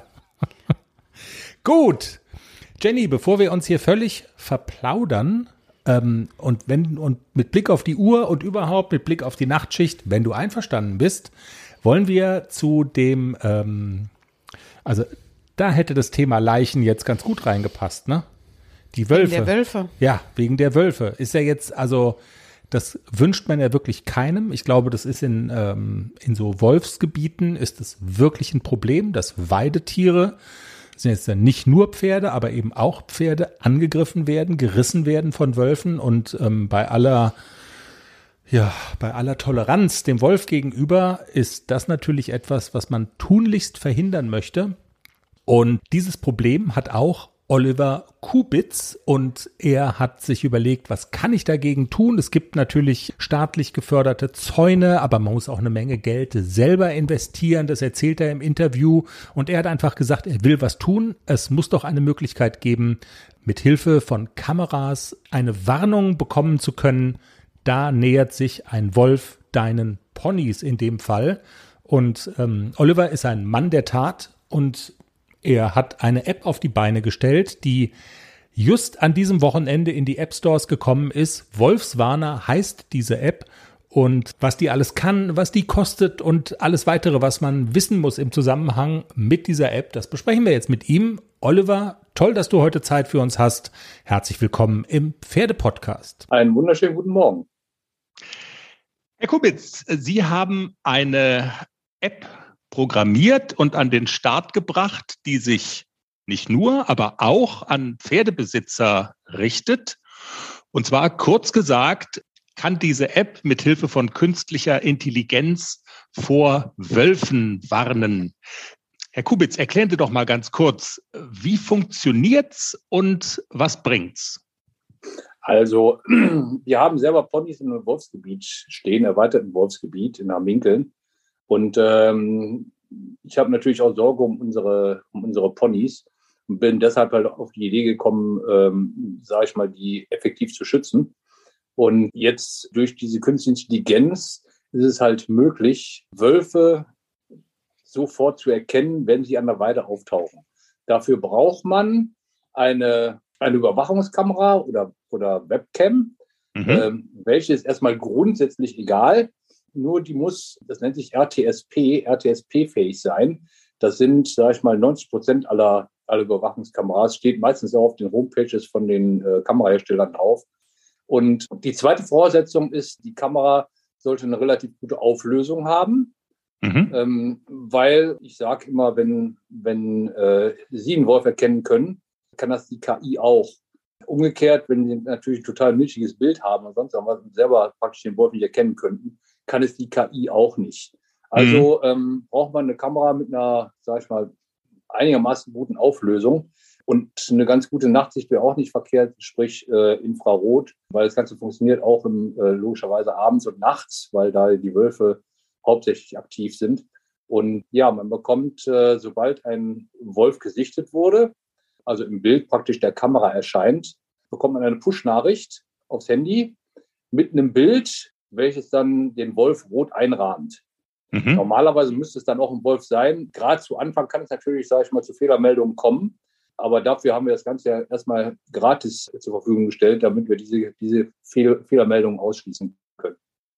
Gut. Jenny, bevor wir uns hier völlig verplaudern ähm, und wenn und mit Blick auf die Uhr und überhaupt mit Blick auf die Nachtschicht, wenn du einverstanden bist, wollen wir zu dem, ähm, also da hätte das Thema Leichen jetzt ganz gut reingepasst, ne? Die Wölfe. Wegen der Wölfe. Ja, wegen der Wölfe. Ist ja jetzt, also Das wünscht man ja wirklich keinem. Ich glaube, das ist in, ähm, in so Wolfsgebieten ist es wirklich ein Problem, dass Weidetiere, das sind jetzt dann nicht nur Pferde, aber eben auch Pferde, angegriffen werden, gerissen werden von Wölfen. Und ähm, bei aller, ja, bei aller Toleranz dem Wolf gegenüber ist das natürlich etwas, was man tunlichst verhindern möchte. Und dieses Problem hat auch Oliver Kubitz und er hat sich überlegt, was kann ich dagegen tun? Es gibt natürlich staatlich geförderte Zäune, aber man muss auch eine Menge Geld selber investieren. Das erzählt er im Interview und er hat einfach gesagt, er will was tun. Es muss doch eine Möglichkeit geben, mit Hilfe von Kameras eine Warnung bekommen zu können. Da nähert sich ein Wolf deinen Ponys in dem Fall. Und ähm, Oliver ist ein Mann der Tat und er hat eine App auf die Beine gestellt, die just an diesem Wochenende in die App Stores gekommen ist. Wolfswarner heißt diese App und was die alles kann, was die kostet und alles weitere, was man wissen muss im Zusammenhang mit dieser App, das besprechen wir jetzt mit ihm. Oliver, toll, dass du heute Zeit für uns hast. Herzlich willkommen im Pferdepodcast. Einen wunderschönen guten Morgen. Herr Kubitz, Sie haben eine App programmiert und an den Start gebracht, die sich nicht nur, aber auch an Pferdebesitzer richtet. Und zwar kurz gesagt, kann diese App mit Hilfe von künstlicher Intelligenz vor Wölfen warnen. Herr Kubitz, erklären Sie doch mal ganz kurz, wie funktioniert's und was bringt's? Also, wir haben selber Ponys in einem Wolfsgebiet stehen, erweiterten Wolfsgebiet in Hamminkeln. Und ähm, ich habe natürlich auch Sorge um unsere, um unsere Ponys und bin deshalb halt auf die Idee gekommen, ähm, sage ich mal, die effektiv zu schützen. Und jetzt durch diese künstliche Intelligenz ist es halt möglich, Wölfe sofort zu erkennen, wenn sie an der Weide auftauchen. Dafür braucht man eine, eine Überwachungskamera oder, oder Webcam, mhm. ähm, welche ist erstmal grundsätzlich egal. Nur die muss, das nennt sich R T S P, R T S P-fähig sein. Das sind, sage ich mal, neunzig Prozent aller, aller Überwachungskameras, steht meistens auch auf den Homepages von den äh, Kameraherstellern drauf. Und die zweite Voraussetzung ist, die Kamera sollte eine relativ gute Auflösung haben, mhm. ähm, weil ich sage immer, wenn, wenn äh, Sie einen Wolf erkennen können, kann das die K I auch. Umgekehrt, wenn Sie natürlich ein total milchiges Bild haben und sonst was selber praktisch den Wolf nicht erkennen könnten, kann es die K I auch nicht. Also mhm. ähm, braucht man eine Kamera mit einer, sag ich mal, einigermaßen guten Auflösung. Und eine ganz gute Nachtsicht wäre auch nicht verkehrt, sprich äh, Infrarot, weil das Ganze funktioniert auch im, äh, logischerweise abends und nachts, weil da die Wölfe hauptsächlich aktiv sind. Und ja, man bekommt, äh, sobald ein Wolf gesichtet wurde, also im Bild praktisch der Kamera erscheint, bekommt man eine Push-Nachricht aufs Handy mit einem Bild, welches dann den Wolf rot einrahmt. Mhm. Normalerweise müsste es dann auch ein Wolf sein. Gerade zu Anfang kann es natürlich, sage ich mal, zu Fehlermeldungen kommen. Aber dafür haben wir das Ganze ja erstmal gratis zur Verfügung gestellt, damit wir diese, diese Fehl- Fehlermeldungen ausschließen können.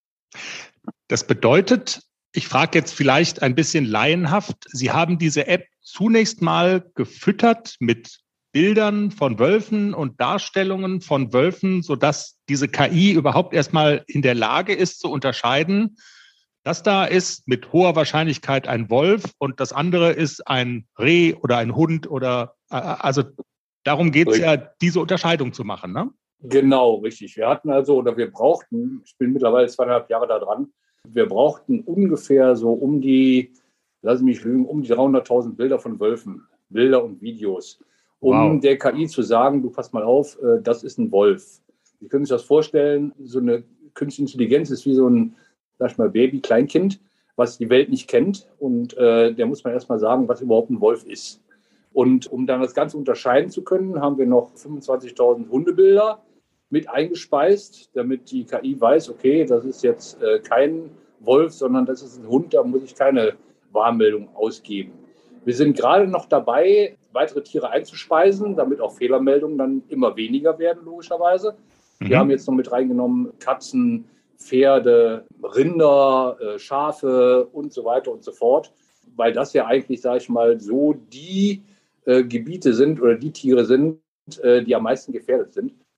Das bedeutet, ich frage jetzt vielleicht ein bisschen laienhaft, Sie haben diese App zunächst mal gefüttert mit Bildern von Wölfen und Darstellungen von Wölfen, sodass diese K I überhaupt erstmal in der Lage ist zu unterscheiden, das da ist mit hoher Wahrscheinlichkeit ein Wolf und das andere ist ein Reh oder ein Hund oder also darum geht es ja, diese Unterscheidung zu machen, ne? Genau, richtig. Wir hatten also oder wir brauchten, ich bin mittlerweile zweieinhalb Jahre da dran, wir brauchten ungefähr so um die, lass mich nicht lügen, um die dreihunderttausend Bilder von Wölfen, Bilder und Videos, um wow. der K I zu sagen, du pass mal auf, das ist ein Wolf. Sie können sich das vorstellen, so eine künstliche Intelligenz ist wie so ein, sag ich mal, Baby, Kleinkind, was die Welt nicht kennt. Und äh, der muss man erst mal sagen, was überhaupt ein Wolf ist. Und um dann das Ganze unterscheiden zu können, haben wir noch fünfundzwanzigtausend Hundebilder mit eingespeist, damit die K I weiß, okay, das ist jetzt äh, kein Wolf, sondern das ist ein Hund, da muss ich keine Warnmeldung ausgeben. Wir sind gerade noch dabei, weitere Tiere einzuspeisen, damit auch Fehlermeldungen dann immer weniger werden, logischerweise. Mhm. Wir haben jetzt noch mit reingenommen Katzen, Pferde, Rinder, äh, Schafe und so weiter und so fort, weil das ja eigentlich, sage ich mal, so die äh, Gebiete sind oder die Tiere sind, äh, die am meisten gefährdet sind.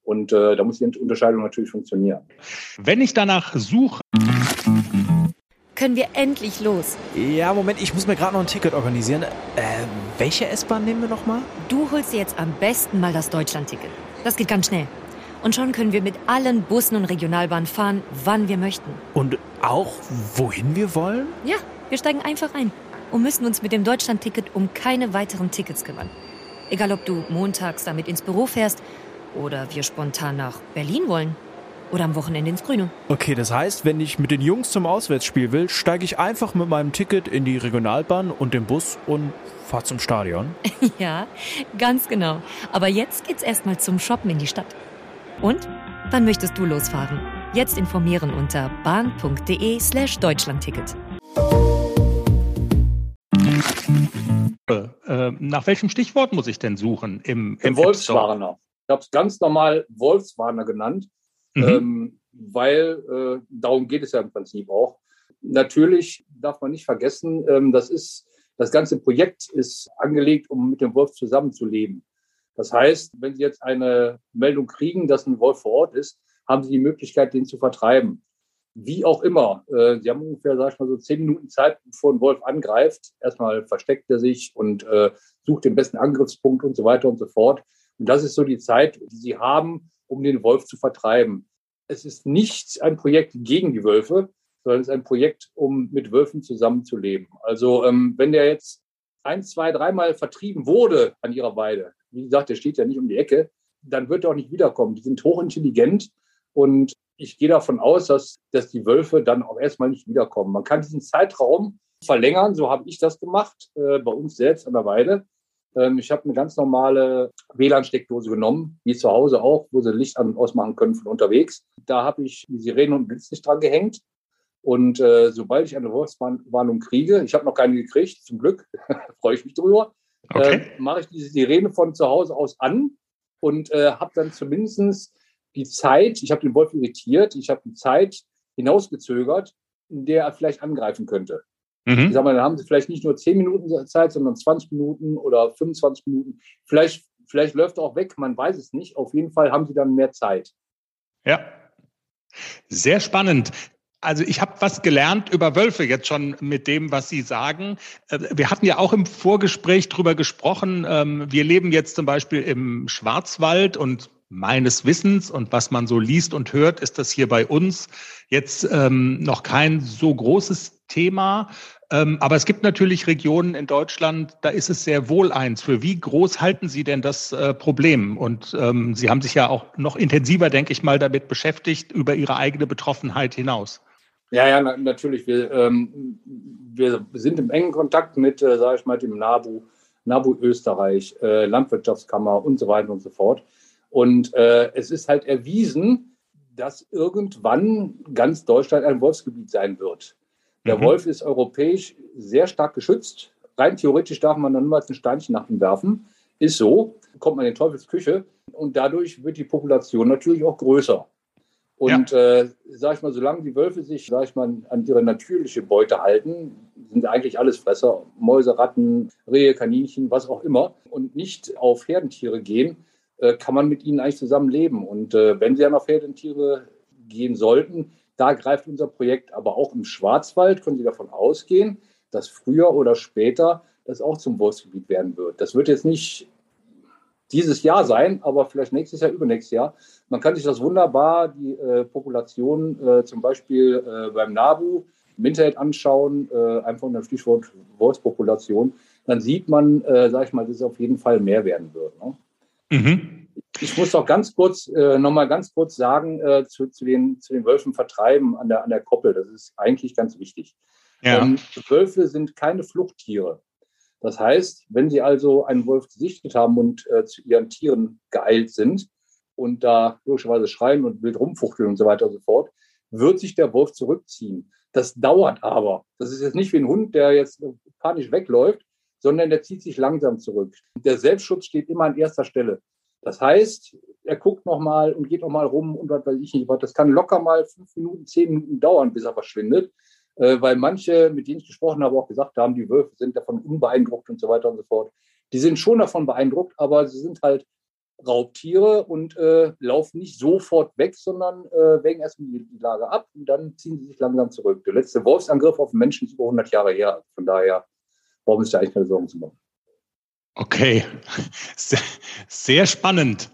Und äh, da muss die Unterscheidung natürlich funktionieren. Wenn ich danach suche, können wir endlich los. Ja, Moment, ich muss mir gerade noch ein Ticket organisieren. Äh, welche S-Bahn nehmen wir nochmal? Du holst dir jetzt am besten mal das Deutschland-Ticket. Das geht ganz schnell. Und schon können wir mit allen Bussen und Regionalbahnen fahren, wann wir möchten. Und auch, wohin wir wollen? Ja, wir steigen einfach ein und müssen uns mit dem Deutschland-Ticket um keine weiteren Tickets kümmern. Egal, ob du montags damit ins Büro fährst oder wir spontan nach Berlin wollen. Oder am Wochenende ins Grüne. Okay, das heißt, wenn ich mit den Jungs zum Auswärtsspiel will, steige ich einfach mit meinem Ticket in die Regionalbahn und den Bus und fahre zum Stadion. Ja, ganz genau. Aber jetzt geht's erstmal zum Shoppen in die Stadt. Und? Wann möchtest du losfahren? Jetzt informieren unter bahn.de slash Deutschlandticket. äh, nach welchem Stichwort muss ich denn suchen? Im, im Wolfswarner. Ich habe es ganz normal Wolfswarner genannt. Mhm. Ähm, weil äh, darum geht es ja im Prinzip auch. Natürlich darf man nicht vergessen, ähm, das ist, das ganze Projekt ist angelegt, um mit dem Wolf zusammenzuleben. Das heißt, wenn Sie jetzt eine Meldung kriegen, dass ein Wolf vor Ort ist, haben Sie die Möglichkeit, den zu vertreiben. Wie auch immer. Äh, Sie haben ungefähr, sag ich mal, so zehn Minuten Zeit, bevor ein Wolf angreift. Erstmal versteckt er sich und äh, sucht den besten Angriffspunkt und so weiter und so fort. Und das ist so die Zeit, die Sie haben, um den Wolf zu vertreiben. Es ist nicht ein Projekt gegen die Wölfe, sondern es ist ein Projekt, um mit Wölfen zusammenzuleben. Also ähm, wenn der jetzt ein, zwei, dreimal vertrieben wurde an ihrer Weide, wie gesagt, der steht ja nicht um die Ecke, dann wird er auch nicht wiederkommen. Die sind hochintelligent und ich gehe davon aus, dass, dass die Wölfe dann auch erstmal nicht wiederkommen. Man kann diesen Zeitraum verlängern, so habe ich das gemacht, äh, bei uns selbst an der Weide. Ich habe eine ganz normale W L A N-Steckdose genommen, wie zu Hause auch, wo sie Licht an- und ausmachen können von unterwegs. Da habe ich die Sirene und Blitzlicht dran gehängt. Und äh, sobald ich eine Wolfswarnung kriege, ich habe noch keine gekriegt, zum Glück, freue ich mich drüber, okay. äh, mache ich diese Sirene von zu Hause aus an und äh, habe dann zumindest die Zeit, ich habe den Wolf irritiert, ich habe die Zeit hinausgezögert, in der er vielleicht angreifen könnte. Ich sag mal, dann haben sie vielleicht nicht nur zehn Minuten Zeit, sondern zwanzig Minuten oder fünfundzwanzig Minuten. Vielleicht, vielleicht läuft er auch weg, man weiß es nicht. Auf jeden Fall haben sie dann mehr Zeit. Ja, sehr spannend. Also ich habe was gelernt über Wölfe jetzt schon mit dem, was Sie sagen. Wir hatten ja auch im Vorgespräch drüber gesprochen. Wir leben jetzt zum Beispiel im Schwarzwald und meines Wissens und was man so liest und hört, ist das hier bei uns jetzt ähm, noch kein so großes Thema. Ähm, aber es gibt natürlich Regionen in Deutschland, da ist es sehr wohl eins. Für wie groß halten Sie denn das äh, Problem? Und ähm, Sie haben sich ja auch noch intensiver, denke ich mal, damit beschäftigt, über Ihre eigene Betroffenheit hinaus. Ja, ja, na, natürlich. Wir, ähm, wir sind im engen Kontakt mit, äh, sage ich mal, dem NABU, NABU Österreich, äh, Landwirtschaftskammer und so weiter und so fort. Und äh, es ist halt erwiesen, dass irgendwann ganz Deutschland ein Wolfsgebiet sein wird. Der mhm. Wolf ist europäisch sehr stark geschützt. Rein theoretisch darf man dann niemals ein Steinchen nach ihm werfen. Ist so, kommt man in Teufelsküche. Und dadurch wird die Population natürlich auch größer. Und ja. äh, sag ich mal, solange die Wölfe sich, sag ich mal, an ihre natürliche Beute halten, sind eigentlich alles Fresser, Mäuse, Ratten, Rehe, Kaninchen, was auch immer, und nicht auf Herdentiere gehen, äh, kann man mit ihnen eigentlich zusammenleben. Und äh, wenn sie dann auf Herdentiere gehen sollten, da greift unser Projekt. Aber auch im Schwarzwald können Sie davon ausgehen, dass früher oder später das auch zum Wolfsgebiet werden wird. Das wird jetzt nicht dieses Jahr sein, aber vielleicht nächstes Jahr, übernächstes Jahr. Man kann sich das wunderbar, die äh, Population äh, zum Beispiel äh, beim NABU im Internet anschauen, äh, einfach unter dem Stichwort Wolfspopulation. Dann sieht man, äh, sag ich mal, dass es auf jeden Fall mehr werden wird. Ne? Mhm. Ich muss noch ganz kurz, äh, noch mal ganz kurz sagen, äh, zu, zu, den, zu den Wölfen vertreiben an der, an der Koppel. Das ist eigentlich ganz wichtig. Ja. Ähm, Wölfe sind keine Fluchttiere. Das heißt, wenn Sie also einen Wolf gesichtet haben und äh, zu Ihren Tieren geeilt sind und da logischerweise schreien und wild rumfuchteln und so weiter und so fort, wird sich der Wolf zurückziehen. Das dauert aber. Das ist jetzt nicht wie ein Hund, der jetzt panisch wegläuft, sondern der zieht sich langsam zurück. Der Selbstschutz steht immer an erster Stelle. Das heißt, er guckt nochmal und geht nochmal rum und was weiß ich nicht. Das kann locker mal fünf Minuten, zehn Minuten dauern, bis er verschwindet. Weil manche, mit denen ich gesprochen habe, auch gesagt haben, die Wölfe sind davon unbeeindruckt und so weiter und so fort. Die sind schon davon beeindruckt, aber sie sind halt Raubtiere und äh, laufen nicht sofort weg, sondern äh, wägen erstmal die, die Lage ab und dann ziehen sie sich langsam zurück. Der letzte Wolfsangriff auf den Menschen ist über hundert Jahre her. Von daher, warum ist da eigentlich keine Sorgen zu machen? Okay, sehr, sehr spannend.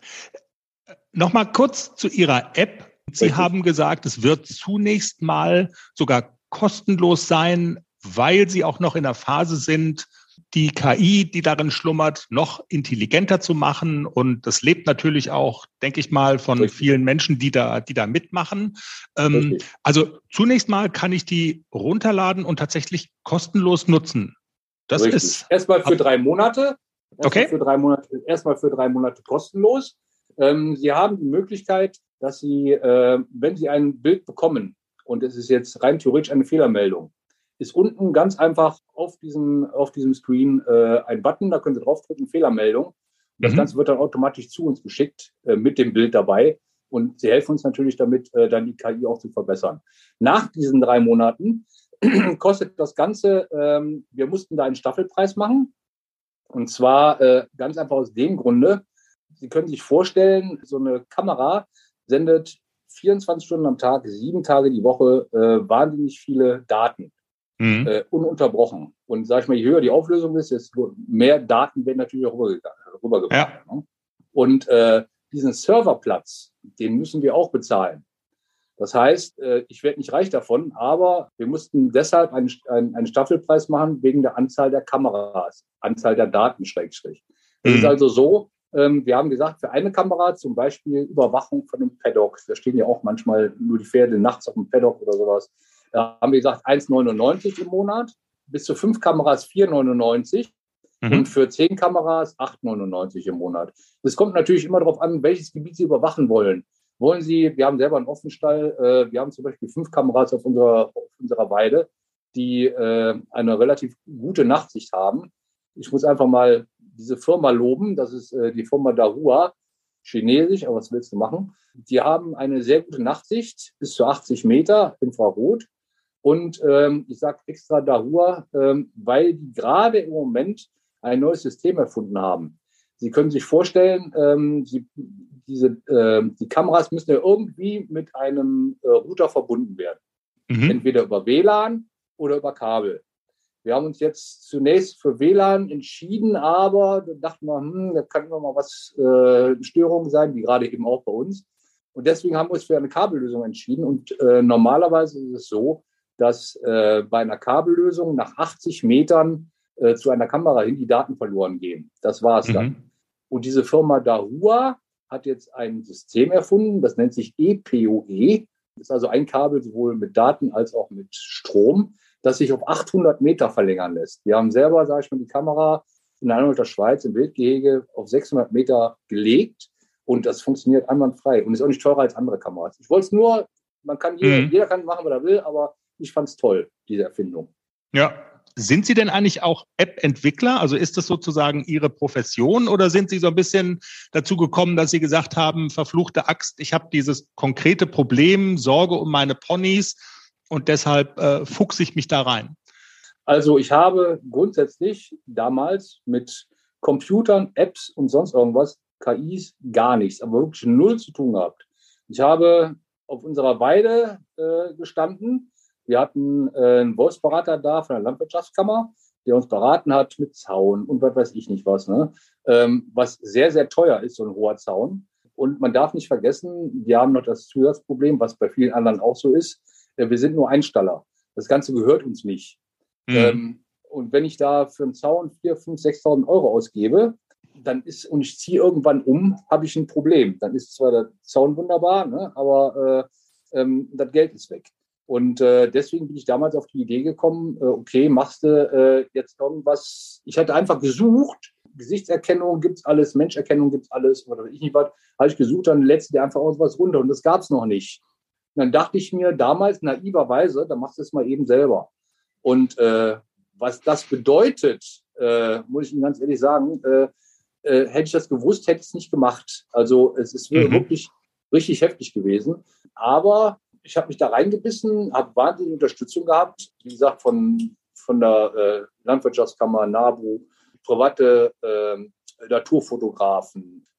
Nochmal kurz zu Ihrer App. Sie Richtig. haben gesagt, es wird zunächst mal sogar kostenlos sein, weil Sie auch noch in der Phase sind, die K I, die darin schlummert, noch intelligenter zu machen. Und das lebt natürlich auch, denke ich mal, von Richtig. vielen Menschen, die da, die da mitmachen. Ähm, also zunächst mal kann ich die runterladen und tatsächlich kostenlos nutzen. Das Richtig. ist erstmal für drei Monate. Erstmal okay. Für drei Monate. Erstmal für drei Monate kostenlos. Ähm, Sie haben die Möglichkeit, dass Sie, äh, wenn Sie ein Bild bekommen und es ist jetzt rein theoretisch eine Fehlermeldung, ist unten ganz einfach auf diesem, auf diesem Screen äh, ein Button, da können Sie draufdrücken, Fehlermeldung. Das mhm. Ganze wird dann automatisch zu uns geschickt äh, mit dem Bild dabei und Sie helfen uns natürlich damit, äh, dann die K I auch zu verbessern. Nach diesen drei Monaten kostet das Ganze, ähm, wir mussten da einen Staffelpreis machen und zwar äh, ganz einfach aus dem Grunde, Sie können sich vorstellen, so eine Kamera sendet vierundzwanzig Stunden am Tag, sieben Tage die Woche äh, wahnsinnig viele Daten. Mhm. Äh, ununterbrochen. Und sag ich mal, je höher die Auflösung ist, desto mehr Daten werden natürlich auch rübergebracht. Ja. Ne? Und äh, diesen Serverplatz, den müssen wir auch bezahlen. Das heißt, äh, ich werde nicht reich davon, aber wir mussten deshalb einen, einen, einen Staffelpreis machen wegen der Anzahl der Kameras, Anzahl der Daten, Schrägstrich. Es mhm. ist also so, ähm, wir haben gesagt, für eine Kamera, zum Beispiel Überwachung von einem Paddock, da stehen ja auch manchmal nur die Pferde nachts auf dem Paddock oder sowas, da haben wir gesagt, eins neunundneunzig im Monat, bis zu fünf Kameras vier neunundneunzig mhm. und für zehn Kameras acht neunundneunzig im Monat. Es kommt natürlich immer darauf an, welches Gebiet Sie überwachen wollen. Wollen Sie, wir haben selber einen Offenstall, äh, wir haben zum Beispiel fünf Kameras auf unserer, auf unserer Weide, die äh, eine relativ gute Nachtsicht haben. Ich muss einfach mal diese Firma loben, das ist äh, die Firma Dahua, chinesisch, aber was willst du machen? Die haben eine sehr gute Nachtsicht, bis zu achtzig Meter Infrarot. Und ähm, ich sage extra Dahua, ähm, weil die gerade im Moment ein neues System erfunden haben. Sie können sich vorstellen, ähm, sie, diese, äh, die Kameras müssen ja irgendwie mit einem äh, Router verbunden werden. Mhm. Entweder über W L A N oder über Kabel. Wir haben uns jetzt zunächst für W L A N entschieden, aber da dachten wir, hm, da kann immer mal was äh, Störungen sein, wie gerade eben auch bei uns. Und deswegen haben wir uns für eine Kabellösung entschieden. Und äh, normalerweise ist es so, dass äh, bei einer Kabellösung nach achtzig Metern äh, zu einer Kamera hin die Daten verloren gehen. Das war es mhm. dann. Und diese Firma Dahua hat jetzt ein System erfunden, das nennt sich E P O E. Das ist also ein Kabel sowohl mit Daten als auch mit Strom, das sich auf achthundert Meter verlängern lässt. Wir haben selber, sage ich mal, die Kamera in der Schweiz im Wildgehege auf sechshundert Meter gelegt und das funktioniert einwandfrei und ist auch nicht teurer als andere Kameras. Ich wollte es nur, man kann jeder, mhm. jeder kann machen, was er will, aber ich fand es toll, diese Erfindung. Ja. Sind Sie denn eigentlich auch App-Entwickler? Also ist das sozusagen Ihre Profession oder sind Sie so ein bisschen dazu gekommen, dass Sie gesagt haben, verfluchte Axt, ich habe dieses konkrete Problem, Sorge um meine Ponys und deshalb äh, fuchse ich mich da rein? Also ich habe grundsätzlich damals mit Computern, Apps und sonst irgendwas, K Is, gar nichts, aber wirklich null zu tun gehabt. Ich habe auf unserer Weide äh, gestanden. Wir hatten äh, einen Wolfsberater da von der Landwirtschaftskammer, der uns beraten hat mit Zaun und was weiß ich nicht was, ne? Ähm, was sehr, sehr teuer ist, so ein hoher Zaun. Und man darf nicht vergessen, wir haben noch das Zusatzproblem, was bei vielen anderen auch so ist. Äh, wir sind nur Einstaller. Das Ganze gehört uns nicht. Mhm. Ähm, und wenn ich da für einen Zaun viertausend, fünftausend, sechstausend Euro ausgebe, dann ist, und ich ziehe irgendwann um, habe ich ein Problem. Dann ist zwar der Zaun wunderbar, ne, aber äh, ähm, das Geld ist weg. Und äh, deswegen bin ich damals auf die Idee gekommen, äh, okay, machst du äh, jetzt irgendwas. Ich hatte einfach gesucht, Gesichtserkennung gibt's alles, Menscherkennung gibt's alles, oder ich nicht was, habe ich gesucht, dann lädst du dir einfach irgendwas runter und das gab's noch nicht. Und dann dachte ich mir damals naiverweise, dann machst du es mal eben selber. Und äh, was das bedeutet, äh, muss ich Ihnen ganz ehrlich sagen, äh, äh, hätte ich das gewusst, hätte ich es nicht gemacht. Also es ist mhm. wirklich richtig heftig gewesen. Aber ich habe mich da reingebissen, habe wahnsinnige Unterstützung gehabt, wie gesagt, von, von der äh, Landwirtschaftskammer, NABU, private äh, Naturfotografen,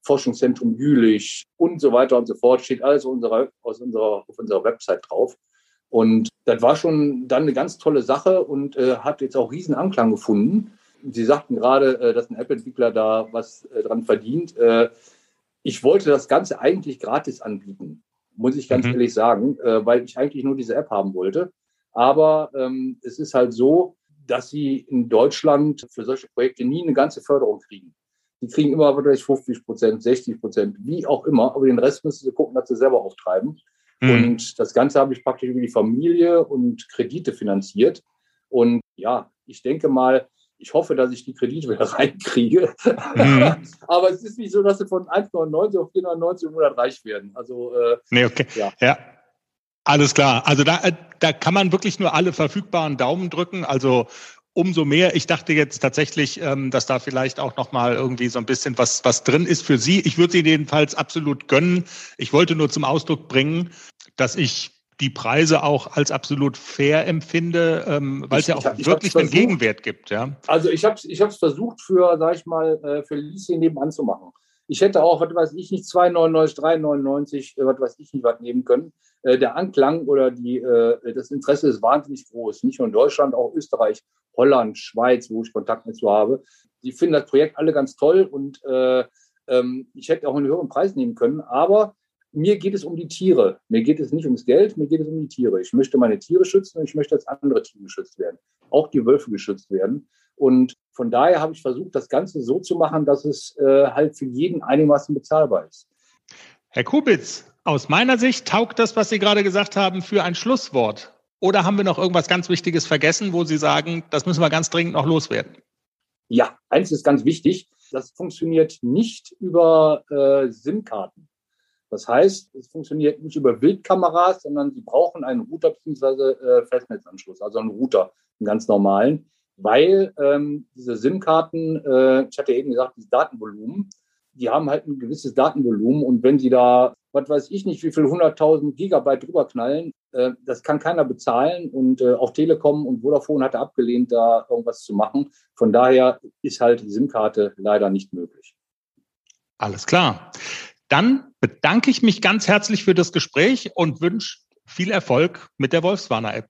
Forschungszentrum Jülich und so weiter und so fort. Steht alles unserer, aus unserer, auf unserer Website drauf. Und das war schon dann eine ganz tolle Sache und äh, hat jetzt auch riesen Anklang gefunden. Sie sagten gerade, äh, dass ein App-Entwickler da was äh, dran verdient. Äh, ich wollte das Ganze eigentlich gratis anbieten, muss ich ganz mhm. ehrlich sagen, äh, weil ich eigentlich nur diese App haben wollte. Aber ähm, es ist halt so, dass sie in Deutschland für solche Projekte nie eine ganze Förderung kriegen. Die kriegen immer vielleicht fünfzig Prozent, sechzig Prozent, wie auch immer. Aber den Rest müssen sie gucken, dass sie selber auftreiben. Mhm. Und das Ganze habe ich praktisch über die Familie und Kredite finanziert. Und ja, ich denke mal, ich hoffe, dass ich die Kredite wieder reinkriege. Mhm. Aber es ist nicht so, dass sie von eins Komma neunundneunzig auf vier Komma neunundneunzig im Monat reich werden. Also, äh, nee, okay. Ja. ja. Alles klar. Also da, da kann man wirklich nur alle verfügbaren Daumen drücken. Also umso mehr. Ich dachte jetzt tatsächlich, ähm, dass da vielleicht auch noch mal irgendwie so ein bisschen was was drin ist für Sie. Ich würde Sie jedenfalls absolut gönnen. Ich wollte nur zum Ausdruck bringen, dass ich die Preise auch als absolut fair empfinde, ähm, weil es ja auch ich, ich wirklich einen Gegenwert gibt. Ja. Also ich habe ich es versucht für, sag ich mal, für Leasing nebenan zu machen. Ich hätte auch, was weiß ich nicht, zwei Komma neunundneunzig, drei Komma neunundneunzig, was weiß ich nicht, was nehmen können. Äh, der Anklang oder die, äh, das Interesse ist wahnsinnig groß. Nicht nur in Deutschland, auch Österreich, Holland, Schweiz, wo ich Kontakt mit zu habe. Die finden das Projekt alle ganz toll und äh, ähm, ich hätte auch einen höheren Preis nehmen können. Aber mir geht es um die Tiere. Mir geht es nicht ums Geld, mir geht es um die Tiere. Ich möchte meine Tiere schützen und ich möchte, dass andere Tiere geschützt werden. Auch die Wölfe geschützt werden. Und von daher habe ich versucht, das Ganze so zu machen, dass es äh, halt für jeden einigermaßen bezahlbar ist. Herr Kubitz, aus meiner Sicht taugt das, was Sie gerade gesagt haben, für ein Schlusswort. Oder haben wir noch irgendwas ganz Wichtiges vergessen, wo Sie sagen, das müssen wir ganz dringend noch loswerden? Ja, eins ist ganz wichtig. Das funktioniert nicht über äh, SIM-Karten. Das heißt, es funktioniert nicht über Wildkameras, sondern Sie brauchen einen Router bzw. Äh, Festnetzanschluss, also einen Router, einen ganz normalen. Weil ähm, diese SIM-Karten, äh, ich hatte eben gesagt, das Datenvolumen, die haben halt ein gewisses Datenvolumen und wenn sie da, was weiß ich nicht, wie viel hunderttausend Gigabyte drüber knallen, äh, das kann keiner bezahlen und äh, auch Telekom und Vodafone hatte abgelehnt, da irgendwas zu machen. Von daher ist halt die SIM-Karte leider nicht möglich. Alles klar. Dann bedanke ich mich ganz herzlich für das Gespräch und wünsche viel Erfolg mit der Wolfswarner-App.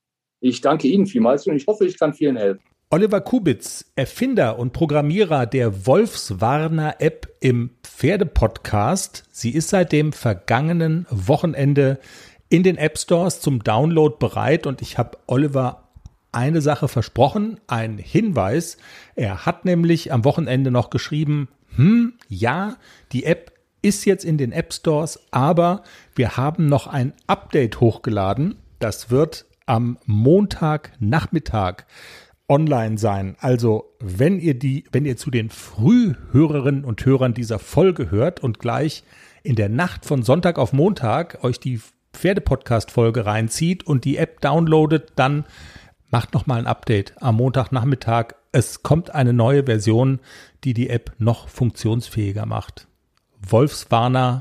Ich danke Ihnen vielmals und ich hoffe, ich kann vielen helfen. Oliver Kubitz, Erfinder und Programmierer der Wolfswarner-App im Pferdepodcast. Sie ist seit dem vergangenen Wochenende in den App-Stores zum Download bereit und ich habe Oliver eine Sache versprochen, ein Hinweis. Er hat nämlich am Wochenende noch geschrieben, hm, ja, die App ist jetzt in den App-Stores, aber wir haben noch ein Update hochgeladen. Das wird am Montagnachmittag online sein. Also wenn ihr die, wenn ihr zu den Frühhörerinnen und Hörern dieser Folge hört und gleich in der Nacht von Sonntag auf Montag euch die Pferde-Podcast-Folge reinzieht und die App downloadet, dann macht nochmal ein Update am Montagnachmittag. Es kommt eine neue Version, die die App noch funktionsfähiger macht. Wolfswarner.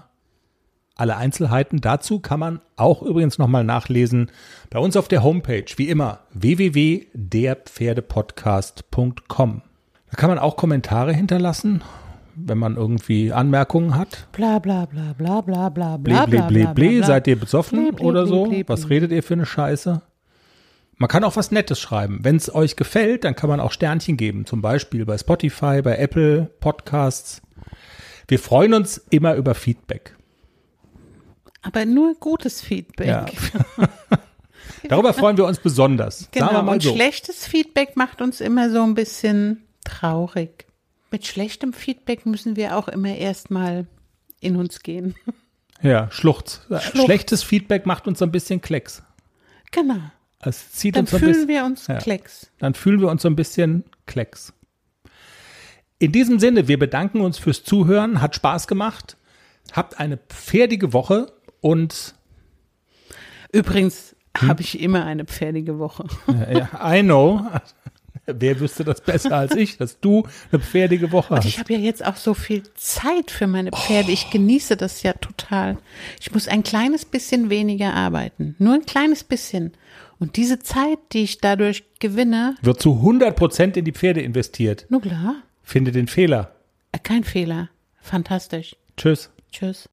Alle Einzelheiten dazu kann man auch übrigens nochmal nachlesen bei uns auf der Homepage, wie immer, w w w punkt der pferdepodcast punkt com. Da kann man auch Kommentare hinterlassen, wenn man irgendwie Anmerkungen hat. Bla bla bla bla bla bla bla bla bla bla. Seid ihr besoffen oder so? Was redet ihr für eine Scheiße? Man kann auch was Nettes schreiben. Wenn es euch gefällt, dann kann man auch Sternchen geben, zum Beispiel bei Spotify, bei Apple Podcasts. Wir freuen uns immer über Feedback. Aber nur gutes Feedback. Ja. Darüber freuen wir uns besonders. Genau, Sagen wir mal und so. Schlechtes Feedback macht uns immer so ein bisschen traurig. Mit schlechtem Feedback müssen wir auch immer erstmal in uns gehen. Ja, Schluchz. Schluchz. Schlechtes Feedback macht uns so ein bisschen Klecks. Genau. Es zieht Dann uns so ein fühlen bisschen, wir uns ja, Klecks. Dann fühlen wir uns so ein bisschen Klecks. In diesem Sinne, wir bedanken uns fürs Zuhören. Hat Spaß gemacht. Habt eine pferdige Woche. Und übrigens hm? habe ich immer eine pferdige Woche. Ja, I know. Wer wüsste das besser als ich, dass du eine pferdige Woche hast? Und ich habe ja jetzt auch so viel Zeit für meine Pferde. Ich genieße das ja total. Ich muss ein kleines bisschen weniger arbeiten. Nur ein kleines bisschen. Und diese Zeit, die ich dadurch gewinne, wird zu hundert Prozent in die Pferde investiert. Nur klar. Finde den Fehler. Kein Fehler. Fantastisch. Tschüss. Tschüss.